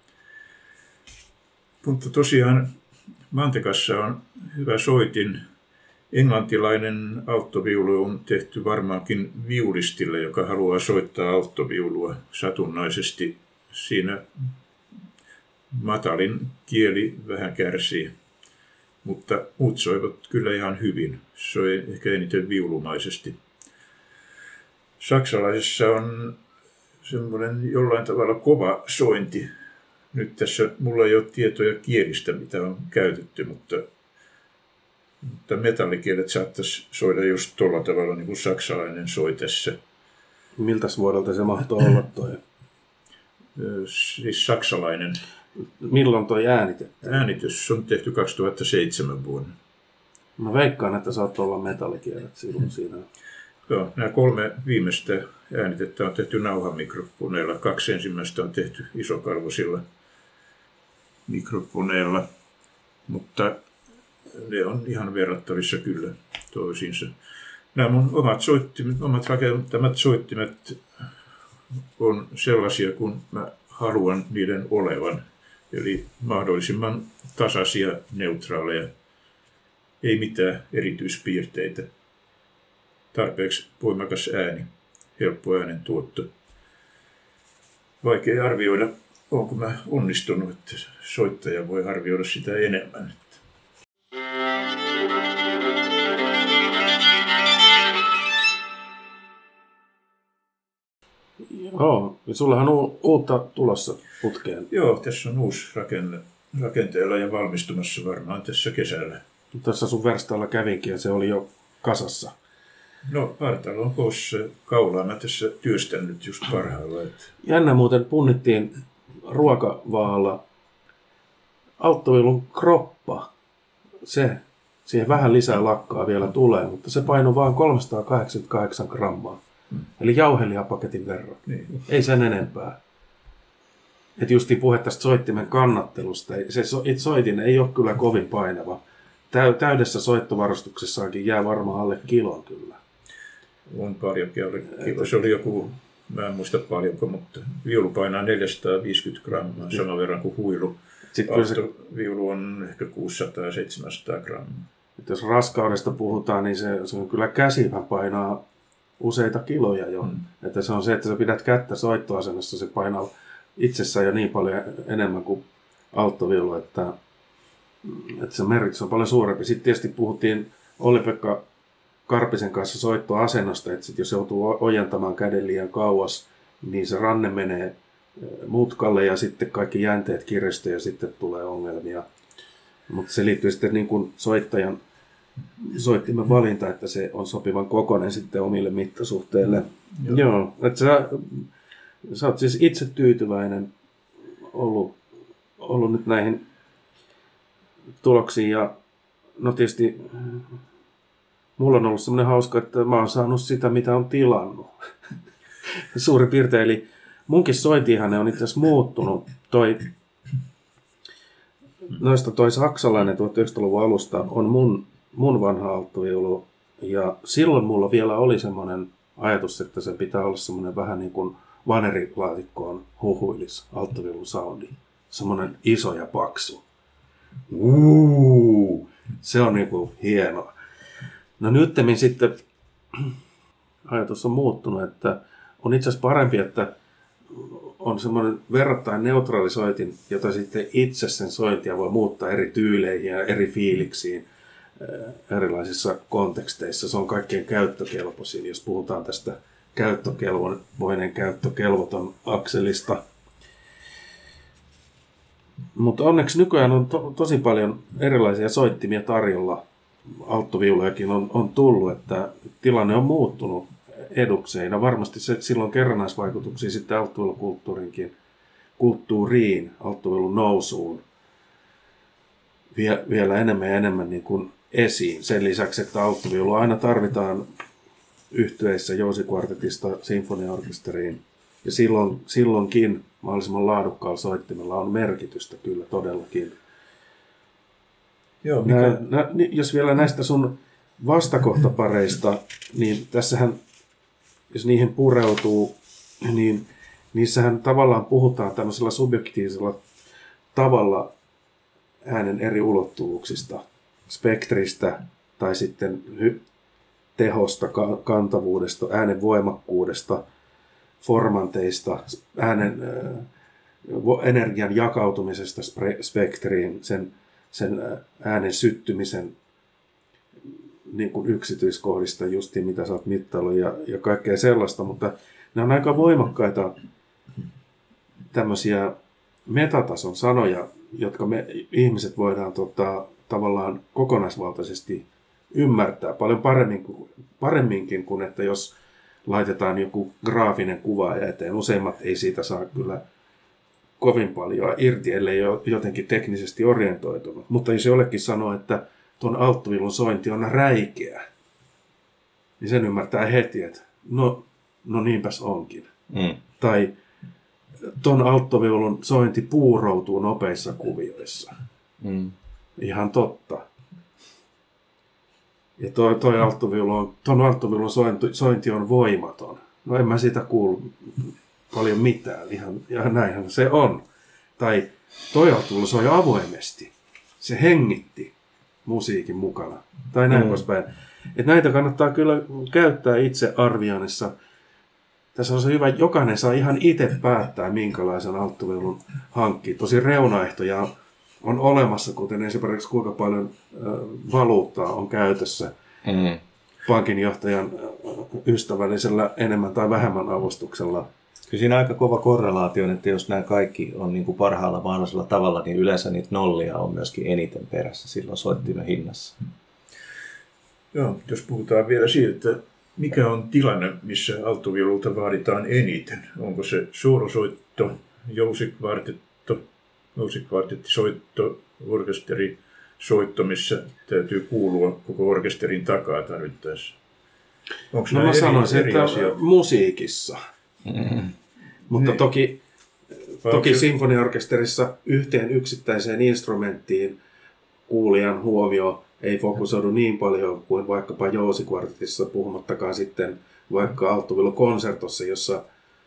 Mutta tosiaan mantekassa on hyvä soitin. Englantilainen alttoviulu on tehty varmaankin viulistille, joka haluaa soittaa alttoviulua satunnaisesti. Siinä matalin kieli vähän kärsii, mutta muut soivat kyllä ihan hyvin. Soi ehkä eniten viulumaisesti. Saksalaisessa on semmoinen jollain tavalla kova sointi. Nyt tässä mulla ei ole tietoja kielistä, mitä on käytetty, mutta, mutta metallikielet saattaisi soida just tuolla tavalla niin kuin saksalainen soi tässä. Miltäs vuodelta se mahtoi olla toi? Siis saksalainen. Milloin toi äänitetty? Äänitys on tehty kaksituhattaseitsemän vuonna. Mä veikkaan, että saattaa olla metallikielet silloin siinä. Joo, nämä kolme viimeistä äänitettä on tehty nauhamikrofoneilla. Kaksi ensimmäistä on tehty isokalvoisilla mikrofoneilla, mutta ne on ihan verrattavissa kyllä toisiinsa. Nämä mun omat soittimet, omat rakentamat soittimet on sellaisia kuin mä haluan niiden olevan. Eli mahdollisimman tasaisia, neutraaleja, ei mitään erityispiirteitä. Tarpeeksi voimakas ääni, helppo äänen tuotto. Vaikea arvioida, onko mä onnistunut, että soittaja voi arvioida sitä enemmän. Joo, ja sullahan on uutta tulossa putkeen. Joo, tässä on uusi rakenne, rakenteella ja valmistumassa varmaan tässä kesällä. Tuossa sun verstaalla kävinkin ja se oli jo kasassa. No, partalo on koossa kaulaa. Mä tässä työstän nyt just parhailla. Että... Jännä muuten punnittiin ruokavaalla alttoviulun kroppa. Se, siihen vähän lisää lakkaa vielä tulee, mutta se painoi vain kolmesataakahdeksankymmentäkahdeksan grammaa. Hmm. Eli jauhelihapaketin verran. Niin. Ei sen enempää. Et justiin puhe tästä soittimen kannattelusta. Se itse soitin ei ole kyllä kovin painava. Täydessä soittovarustuksessaankin jää varmaan alle kilon kyllä. On paljonkin alle kilo. Se oli joku Mä en muista paljonko, mutta viulu painaa neljäsataaviisikymmentä grammaa, saman verran kuin huilu. Alttoviulu on ehkä kuusisataa seitsemänsataa grammaa. Jos raskaudesta puhutaan, niin se, se on kyllä käsipä painaa useita kiloja jo. Mm. Että se on se, että sä pidät kättä soittoasennossa, se painaa itsessään jo niin paljon enemmän kuin alttoviulu, että, että se merkitys on paljon suurempi. Sitten tietysti puhuttiin Olli-Pekka Karpisen kanssa soittoasennosta, että sit jos joutuu ojentamaan käden liian kauas, niin se ranne menee mutkalle ja sitten kaikki jänteet kiristyy ja sitten tulee ongelmia. Mutta se liittyy sitten niin kuin soittajan soittimen valinta, että se on sopivan kokoinen sitten omille mittasuhteille. Joo, Joo että sä, sä oot siis itse tyytyväinen ollut, ollut nyt näihin tuloksiin ja no tietysti mulla on ollut semmoinen hauska, että mä oon saanut sitä, mitä on tilannut. Suurin piirtein, eli munkin sointihan on itse asiassa muuttunut. Toi, noista toi saksalainen tuhatyhdeksänsataaluvun alusta on mun, mun vanha alttoviulu. Ja silloin mulla vielä oli semmoinen ajatus, että se pitää olla semmoinen vähän niin kuin vanerilaatikkoon huhuilis alttoviulun soundi. Semmoinen iso ja paksu. Uuu, se on niin kuin hienoa. No nyttemmin sitten ajatus on muuttunut, että on itse asiassa parempi, että on semmoinen verrattain neutraali soitin, jota sitten itse sen sointia voi muuttaa eri tyyleihin ja eri fiiliksiin erilaisissa konteksteissa. Se on kaikkein käyttökelpoisin, jos puhutaan tästä käyttökelpoinen käyttökelvoton akselista. Mutta onneksi nykyään on to- tosi paljon erilaisia soittimia tarjolla. Alttoviulujakin on, on tullut, että tilanne on muuttunut edukseen. Ja varmasti se, silloin kerrannaisvaikutuksia sitten alttoviulukulttuurinkin, kulttuuriin, alttoviulun nousuun vie, vielä enemmän ja enemmän niin kuin esiin. Sen lisäksi, että alttoviulu aina tarvitaan yhtyeissä jousikvartetista sinfoniaorkesteriin. Ja silloin, silloinkin mahdollisimman laadukkaalla soittimella on merkitystä kyllä todellakin. Joo, mikä... nää, nää, jos vielä näistä sun vastakohtapareista, niin tässähän, jos niihin pureutuu, niin niissähän tavallaan puhutaan tämmöisellä subjektiivisella tavalla äänen eri ulottuvuuksista, spektristä tai sitten hy- tehosta, ka- kantavuudesta, äänen voimakkuudesta, formanteista, äänen äh, energian jakautumisesta spre- spektriin, sen sen äänen syttymisen niin kuin yksityiskohdista, justiin mitä sä oot mittaillut ja, ja kaikkea sellaista, mutta ne on aika voimakkaita tämmöisiä metatason sanoja, jotka me ihmiset voidaan tota, tavallaan kokonaisvaltaisesti ymmärtää paljon paremmin kuin, paremminkin kuin, että jos laitetaan joku graafinen kuva eteen. Useimmat ei siitä saa kyllä kovin paljon irti, ellei ole jotenkin teknisesti orientoitunut. Mutta jos jollekin sanoo, että tuon alttoviulun sointi on räikeä, niin sen ymmärtää heti, että no, no niinpäs onkin. Mm. Tai tuon alttoviulun sointi puuroutuu nopeissa kuvioissa. Mm. Ihan totta. Ja toi, toi alttoviulun, tuon alttoviulun sointi, sointi on voimaton. No en mä siitä kuulu paljon mitään, ihan, ihan näinhän se on. Tai toi alttoviulu soi avoimesti. Se hengitti musiikin mukana. Tai näin mm. poispäin. Et näitä kannattaa kyllä käyttää itse arvioinnissa. Tässä on se hyvä, jokainen saa ihan itse päättää, minkälaisen alttoviulun hankkii. Tosi reunaehtoja on olemassa, kuten esimerkiksi kuinka paljon valuuttaa on käytössä mm. pankinjohtajan ystävällisellä enemmän tai vähemmän avustuksella. Kyllä siinä on aika kova korrelaatio, että jos nämä kaikki on niin kuin parhaalla mahdollisella tavalla, niin yleensä niitä nollia on myöskin eniten perässä silloin soittimen hinnassa. Joo, jos puhutaan vielä siitä, että mikä on tilanne, missä alttoviululta vaaditaan eniten? Onko se suorosoitto, jousikvartetto, jousikvartettisoitto, orkesterisoitto, missä täytyy kuulua koko orkesterin takaa tarvittaessa? Onko no mä eri, sanoisin, eri että asiat? Musiikissa. Mm-hmm. Mutta niin. toki, toki sinfoniaorkesterissa yhteen yksittäiseen instrumenttiin kuulijan huomio ei fokusoidu niin paljon kuin vaikkapa jousikvartetissa, puhumattakaan sitten vaikka alttoviulukonsertossa, jossa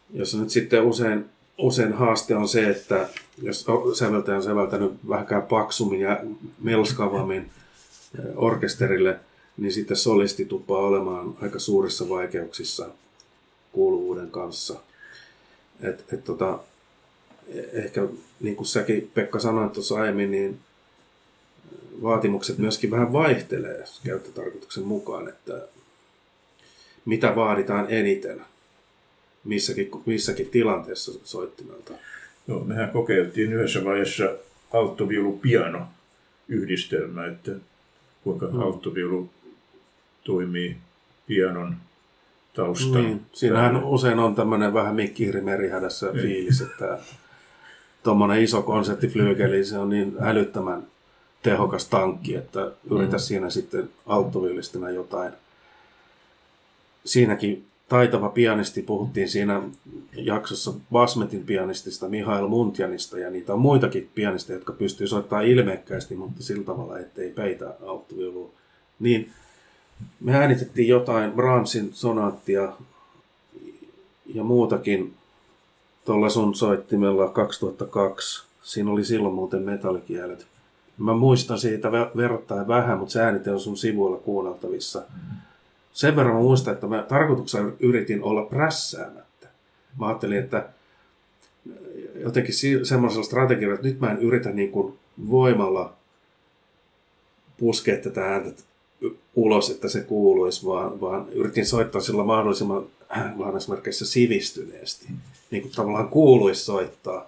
jos nyt sitten usein, usein haaste on se, että jos säveltäjä on säveltänyt vähänkään paksummin ja melskavammin orkesterille, niin sitten solisti tuppaa olemaan aika suurissa vaikeuksissa kuuluvuuden kanssa. Et, et tota, ehkä niin kuin säkin Pekka sanoit tuossa aiemmin, niin vaatimukset myöskin vähän vaihtelee käyttötarkoituksen mukaan, että mitä vaaditaan eniten missäkin, missäkin tilanteessa soittimelta. Joo, mehän kokeiltiin yhdessä vaiheessa alttoviulu-piano yhdistelmä, että kuinka mm. alttoviulu toimii pianon taustalla. Niin, siinähän Tämä... usein on tämmöinen vähän Mikki Hiiri-merihädässä fiilis, että tuommoinen iso konserttiflygeli, se on niin älyttömän tehokas tankki, että yritä mm. siinä sitten alttoviulistina jotain. Siinäkin taitava pianisti, puhuttiin siinä jaksossa Basmetin pianistista, Mihail Muntjanista, ja niitä on muitakin pianisteja, jotka pystyy soittamaan ilmeikkäästi, mutta sillä tavalla, ettei peitä alttoviulua. Niin me äänitettiin jotain Brahmsin sonaattia ja muutakin tuolla sun soittimella kaksituhattakaksi. Siinä oli silloin muuten metallikielet. Mä muistan siitä verrattain vähän, mutta se äänite on sun sivuilla kuunneltavissa. Sen verran mä muistan, että mä tarkoituksena yritin olla prässäämättä. Mä ajattelin, että jotenkin semmoisella strategialla, että nyt mä en yritä niin kuin voimalla puskea tätä ääntä ulos, että se kuuluisi, vaan, vaan yritin soittaa sillä mahdollisimman lainausmerkeissä sivistyneesti. Niin kuin tavallaan kuuluisi soittaa.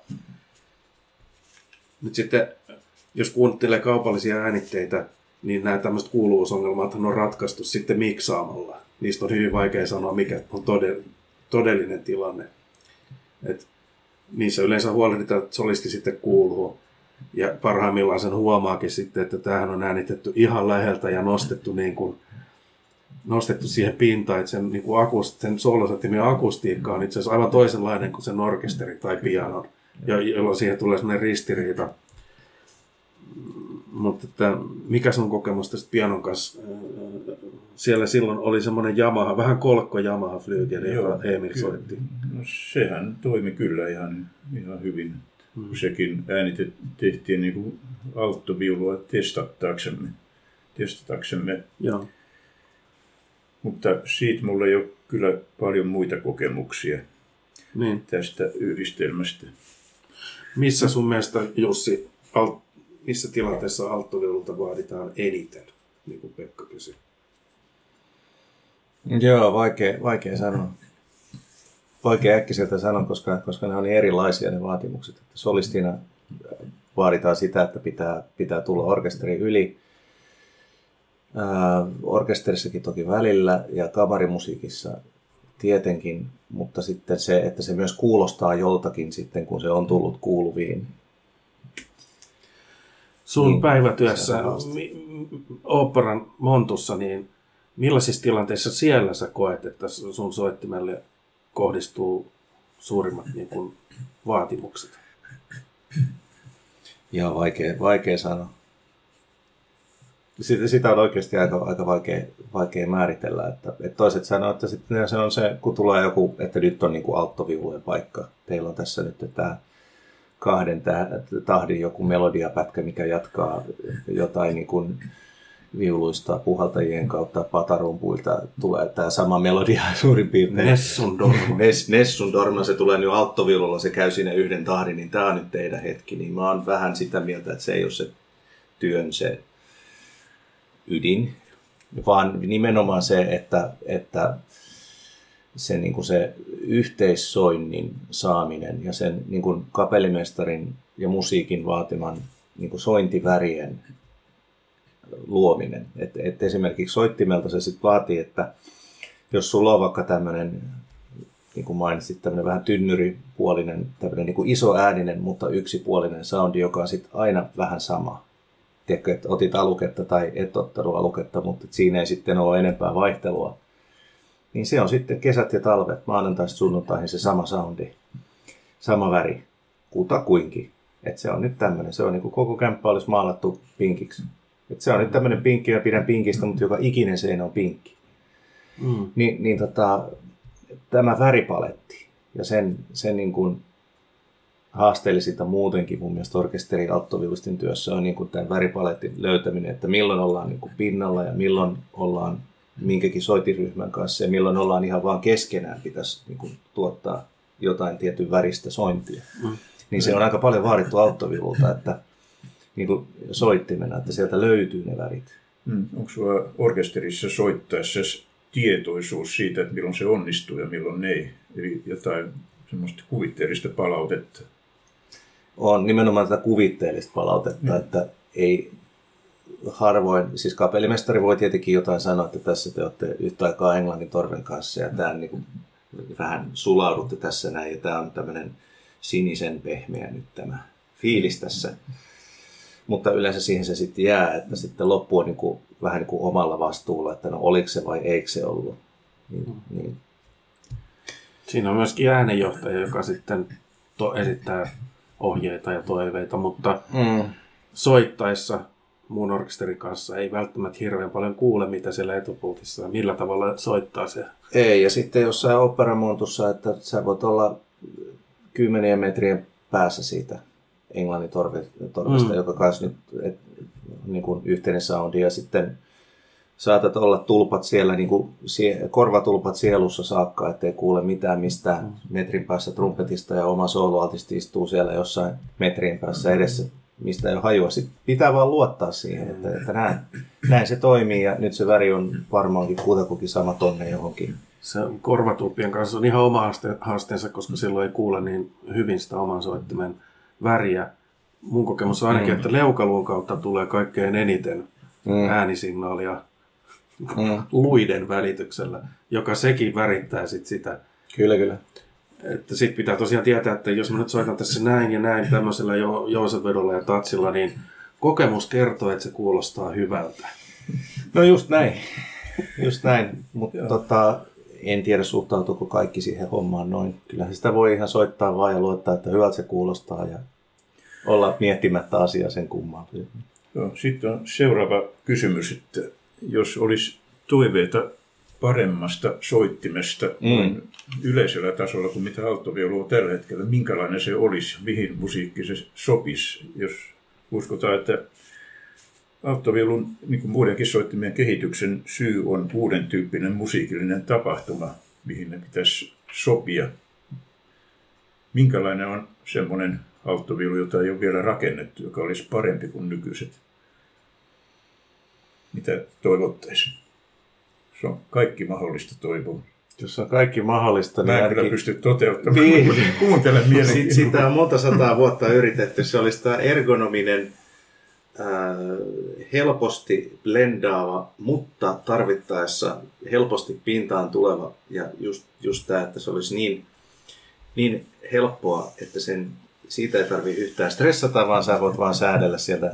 Nyt sitten, jos kuuntelee kaupallisia äänitteitä, niin nämä tämmöiset kuuluvuusongelmat on ratkaistu sitten miksaamalla. Niistä on hyvin vaikea sanoa, mikä on todellinen tilanne. Et niissä yleensä huolehditaan, että solisti sitten kuuluu. Ja parhaimmillaan sen huomaakin sitten, että tämähän on äänitetty ihan läheltä ja nostettu, niin kuin, nostettu siihen pintaan, että sen, niin kuin akust, sen soolosoittimen akustiikka on itse asiassa aivan toisenlainen kuin sen orkesteri tai pianon, jolloin siihen tulee sellainen ristiriita. Mutta että mikä sun kokemus tästä pianon kanssa? Siellä silloin oli semmoinen Yamaha, vähän kolkko Yamaha flygeli, jota Emil soitti. No, sehän toimi kyllä ihan, ihan hyvin. Hmm. Sekin äänitet tehtiin niin kuin alttoviulua testataksemme. testataksemme. Joo. Mutta siitä mulla ei ole kyllä paljon muita kokemuksia niin. tästä yhdistelmästä. Missä sun mielestä, Jussi, alt, missä tilanteessa alttoviululta vaaditaan eniten, niin kuin Pekka kysyi? Joo, vaikea, vaikea sanoa. Vaikea äkkiseltä sanoa, koska, koska ne on niin erilaisia ne vaatimukset. Että solistina vaaditaan sitä, että pitää, pitää tulla orkesteri yli. Ää, orkesterissakin toki välillä ja kamarimusiikissa tietenkin, mutta sitten se, että se myös kuulostaa joltakin sitten, kun se on tullut kuuluviin. Sun niin, päivätyössä oopperan Montussa, niin millaisissa tilanteissa siellä sä koet, että sun soittimelle kohdistuu suurimmat niin kuin, vaatimukset? Ihan vaikea, vaikea sanoa. Sitä, sitä on oikeasti aika, aika vaikea, vaikea määritellä. Että, että toiset sanoo, että sitten se on se, kun tulee joku, että nyt on niin kuin alttoviulujen paikka. Teillä on tässä nyt tämä kahden tahdin joku melodiapätkä, mikä jatkaa jotain niin kuin viuluista puhaltajien kautta patarumpuilta tulee tämä sama melodia suurin piirtein. Nessun Dorma. Nes, Nessun Dorma, se tulee nyt alttoviululla, se käy sinne yhden tahdin, niin tämä on nyt teidän hetki. Niin mä oon vähän sitä mieltä, että se ei ole se työn se ydin, vaan nimenomaan se, että, että se, niin kuin se yhteissoinnin saaminen ja sen niin kuin kapellimestarin ja musiikin vaatiman niin kuin sointivärien luominen. Et, et esimerkiksi soittimelta se sit vaatii, että jos sulla on vaikka tämmöinen, niin kuin mainitsit, tämmöinen vähän tynnyripuolinen, tämmöinen niin kuin iso ääninen, mutta yksipuolinen soundi, joka on sitten aina vähän sama. Tiedätkö, että otit aluketta tai et ottanut aluketta, mutta siinä ei sitten ole enempää vaihtelua. Niin se on sitten kesät ja talvet, maanantaista sunnuntaihin se sama soundi, sama väri, kutakuinkin. Että se on nyt tämmöinen, se on niin kuin koko kämppä olisi maalattu pinkiksi. Että se on nyt tämmöinen pinkki, ja pidän pinkistä, mutta joka ikinen seinä on pinkki. Mm. Ni, niin tota, tämä väripaletti, Ja sen, sen niin kuin haasteellisinta muutenkin mun mielestä orkesteri alttoviulistin työssä on niin kuin tämän väripaletin löytäminen, että milloin ollaan niin kuin pinnalla ja milloin ollaan minkäkin soitinryhmän kanssa ja milloin ollaan ihan vaan keskenään pitäisi niin kuin tuottaa jotain tietyn väristä sointia. Mm. Niin se on aika paljon vaadittu alttoviululta, että niin kuin soittimena, että sieltä löytyy ne värit. Mm. Onko sulla orkesterissa soittaessa tietoisuus siitä, että milloin se onnistuu ja milloin ei? Eli jotain semmoista kuvitteellista palautetta? On nimenomaan tätä kuvitteellista palautetta, mm. että ei harvoin, siis kapellimestari voi tietenkin jotain sanoa, että tässä te olette yhtä aikaa Englannin torven kanssa ja tämä niin kuin vähän sulaudutte tässä näin ja tämä on tämmöinen sinisen pehmeä nyt tämä fiilis tässä. Mutta yleensä siihen se sitten jää, että sitten loppu on niin kuin, vähän niin kuin omalla vastuulla, että no oliko se vai eikö se ollut. Niin, niin. Siinä on myöskin äänenjohtaja, joka sitten to- esittää ohjeita ja toiveita, mutta mm. soittaessa muun orkesterin kanssa ei välttämättä hirveän paljon kuule, mitä siellä etupultissa on, millä tavalla soittaa se. Ei, ja sitten jossain operamontussa, että sä voit olla kymmenien metrien päässä siitä Englannin torvesta, mm. joka kanssa nyt et, niin kuin yhteinen soundi, ja sitten saatat olla tulpat siellä, niin kuin sie, korvatulpat sielussa saakka, ettei kuule mitään mistään mm. metrin päässä trumpetista, ja oma sooloaltisti istuu siellä jossain metrien päässä edessä, mistä ei ole hajua. Sitten pitää vaan luottaa siihen, että, että näin, näin se toimii, ja nyt se väri on varmaankin kutakuinkin sama tonne johonkin. Se korvatulppien kanssa on ihan oma haasteensa, koska silloin ei kuule niin hyvin sitä oman soittimen väriä. Mun kokemus on ainakin, mm. että leukaluun kautta tulee kaikkein eniten mm. äänisignaalia mm. luiden välityksellä, joka sekin värittää sit sitä. Kyllä, kyllä. Että sit pitää tosiaan tietää, että jos mä nyt soitan tässä näin ja näin tämmöisellä jo, jousenvedolla ja tatsilla, niin kokemus kertoo, että se kuulostaa hyvältä. No just näin. Just näin, mutta tota, en tiedä suhtautuuko kaikki siihen hommaan noin. Kyllähän sitä voi ihan soittaa vaan ja luottaa, että hyvältä se kuulostaa ja olla miettimättä asiaa sen kummaa. Joo, sitten on seuraava kysymys, että jos olisi toiveita paremmasta soittimesta mm. yleisellä tasolla kuin mitä alttoviulu on tällä hetkellä, minkälainen se olisi, mihin musiikki se sopisi, jos uskotaan, että alttoviulun, niin kuin muidenkin soittimien kehityksen syy on uuden tyyppinen musiikillinen tapahtuma, mihin ne pitäisi sopia. Minkälainen on semmoinen alttoviulu, jota ei ole vielä rakennettu, joka olisi parempi kuin nykyiset? Mitä toivottaisiin? Se on kaikki mahdollista toivoa. Jos on kaikki mahdollista, niin... Mä en ainakin... kyllä pysty toteuttamaan, niin. Kuuntele mielenkiintoista. Sitä on monta sataa vuotta yritetty. Se olisi tämä ergonominen, äh, helposti blendaava, mutta tarvittaessa helposti pintaan tuleva. Ja just, just tämä, että se olisi niin, niin helppoa, että sen, siitä ei tarvitse yhtään stressata, vaan sä voit vaan säädellä sieltä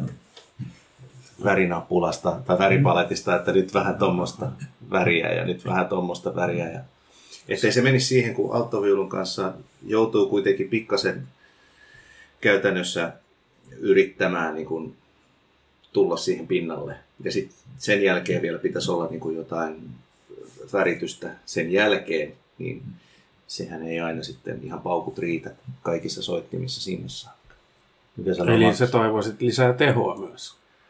värinapulasta tai väripaletista, että nyt vähän tuommoista väriä ja nyt vähän tuommoista väriä. Ja ettei se menisi siihen, kun alttoviulun kanssa joutuu kuitenkin pikkasen käytännössä yrittämään niin kuin tulla siihen pinnalle. Ja sitten sen jälkeen vielä pitäisi olla niin kuin jotain väritystä sen jälkeen, niin sehän ei aina sitten ihan paukut riitä kaikissa soittimissa sinne saakka. Eli se toivoisit lisää tehoa myös.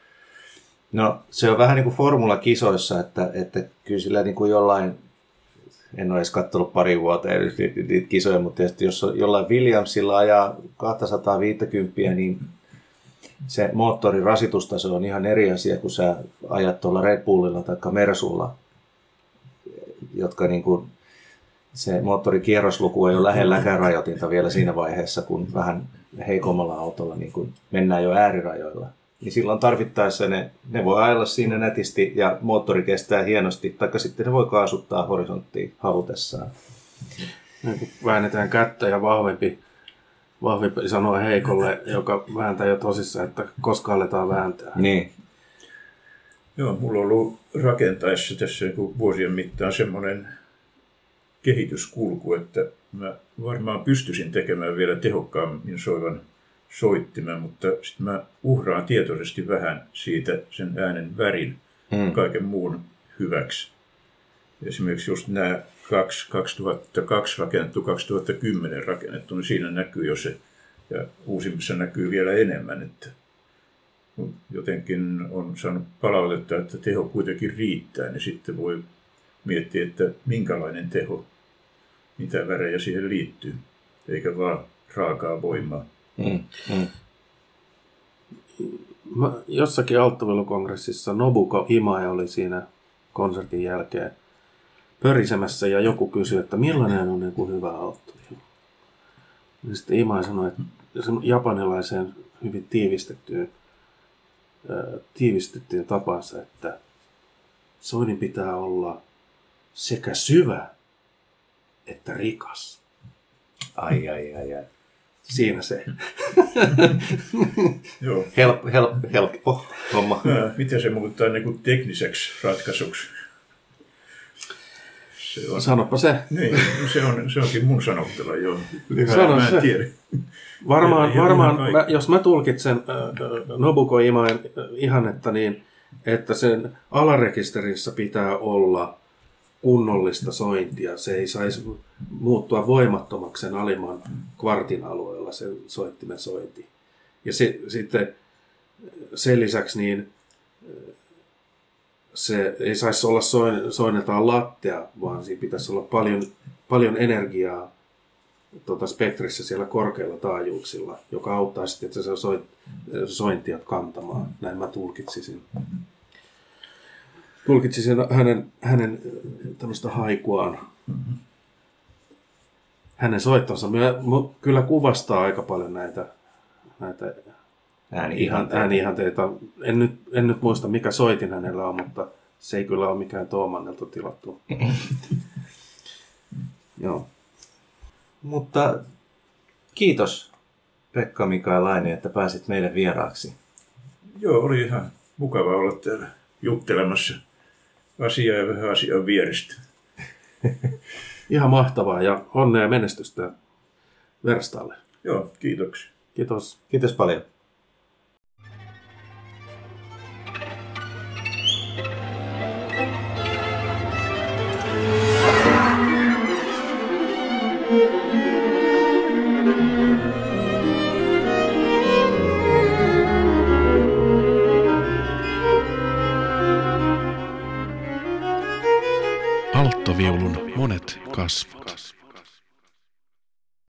No se on vähän niin kuin formulakisoissa, että, että kyllä sillä niin kuin jollain, en ole edes katsonut pari vuoteen niitä, niitä kisoja, mutta tietysti jos jollain Williamsilla ajaa kaksisataaviisikymmentä, niin se moottorin rasitustaso on ihan eri asia, kun sä ajat tuolla Red Bullilla tai Mersulla, jotka niin kuin, se moottorin kierrosluku ei ole lähelläkään rajoitinta vielä siinä vaiheessa, kun vähän heikommalla autolla niin kuin mennään jo äärirajoilla. Niin silloin tarvittaessa ne, ne voi ajella siinä nätisti ja moottori kestää hienosti, taikka sitten ne voi kaasuttaa horisonttiin halutessaan. Niin kun väännetään kättä ja vahvempi, vahvempi sanoo heikolle, joka vääntää jo tosissaan, että koska aletaan vääntää. Niin. Joo, mulla on ollut rakentaessa tässä vuosien mittaan semmoinen kehityskulku, että mä varmaan pystyisin tekemään vielä tehokkaammin soivan soittimen, mutta sitten mä uhraan tietoisesti vähän siitä sen äänen värin mm. kaiken muun hyväksi. Esimerkiksi just nämä kaksituhattakaksi rakennettu, kaksituhattakymmenen rakennettu, niin siinä näkyy jo se, ja uusimmissa näkyy vielä enemmän, että jotenkin on saanut palautetta, että teho kuitenkin riittää, niin sitten voi miettiä, että minkälainen teho, mitä värejä siihen liittyy, eikä vaan raakaa voimaa. Mm, mm. Mä, jossakin Alttovelo-kongressissa Nobuko Imae oli siinä konsertin jälkeen pörisemässä ja joku kysyi, että millainen on niin kuin hyvä alttovelo. Ja sitten Imae sanoi, että japanilaiseen hyvin tiivistettyyn, ää, tiivistettyyn tapansa, että soinin pitää olla sekä syvä että rikas. Ai, ai, ai, ai. Siinä se. Joo. Help, help, helppo homma. Miten se muuttaa niin kuin tekniseksi ratkaisuksi? Se on... Sanoppa se. Niin, se, on, se onkin mun sanottava, joo. Sano mä en se. tiedä. Varmaan, Ja- ja varmaan ihan mä, kaikki. jos mä tulkitsen äh, Nobuko Imaen äh, ihannetta niin, että sen alarekisterissä pitää olla kunnollista sointia. Se ei saisi muuttua voimattomaksi sen alimman kvartin alueella sen soittimen sointi. Ja se, sitten sen lisäksi niin se ei saisi olla soin, soinnetaan lattea, vaan siinä pitäisi olla paljon, paljon energiaa tuota spektrissä siellä korkeilla taajuuksilla, joka auttaa sitten, että se soit, sointia kantamaan. Näin mä tulkitsisin. Tulkitsisin hänen, hänen tämmöistä haikuaan. Hänen soittonsa myö, mu- kyllä kuvastaa aika paljon näitä, näitä Ääni ihan ääni-ihanteita. En nyt, en nyt muista, mikä soitin hänellä on, mutta se ei kyllä ole mikään Toomannelta tilattu. Joo. Mutta kiitos Pekka Mikael Laine, että pääsit meille vieraaksi. Joo, oli ihan mukava olla täällä juttelemassa asiaa ja vähän asian vieristä. Ihan mahtavaa ja onnea ja menestystä Verstaalle. Joo, kiitoksia. Kiitos. Kiitos paljon. Alttoviulun monet kasvot.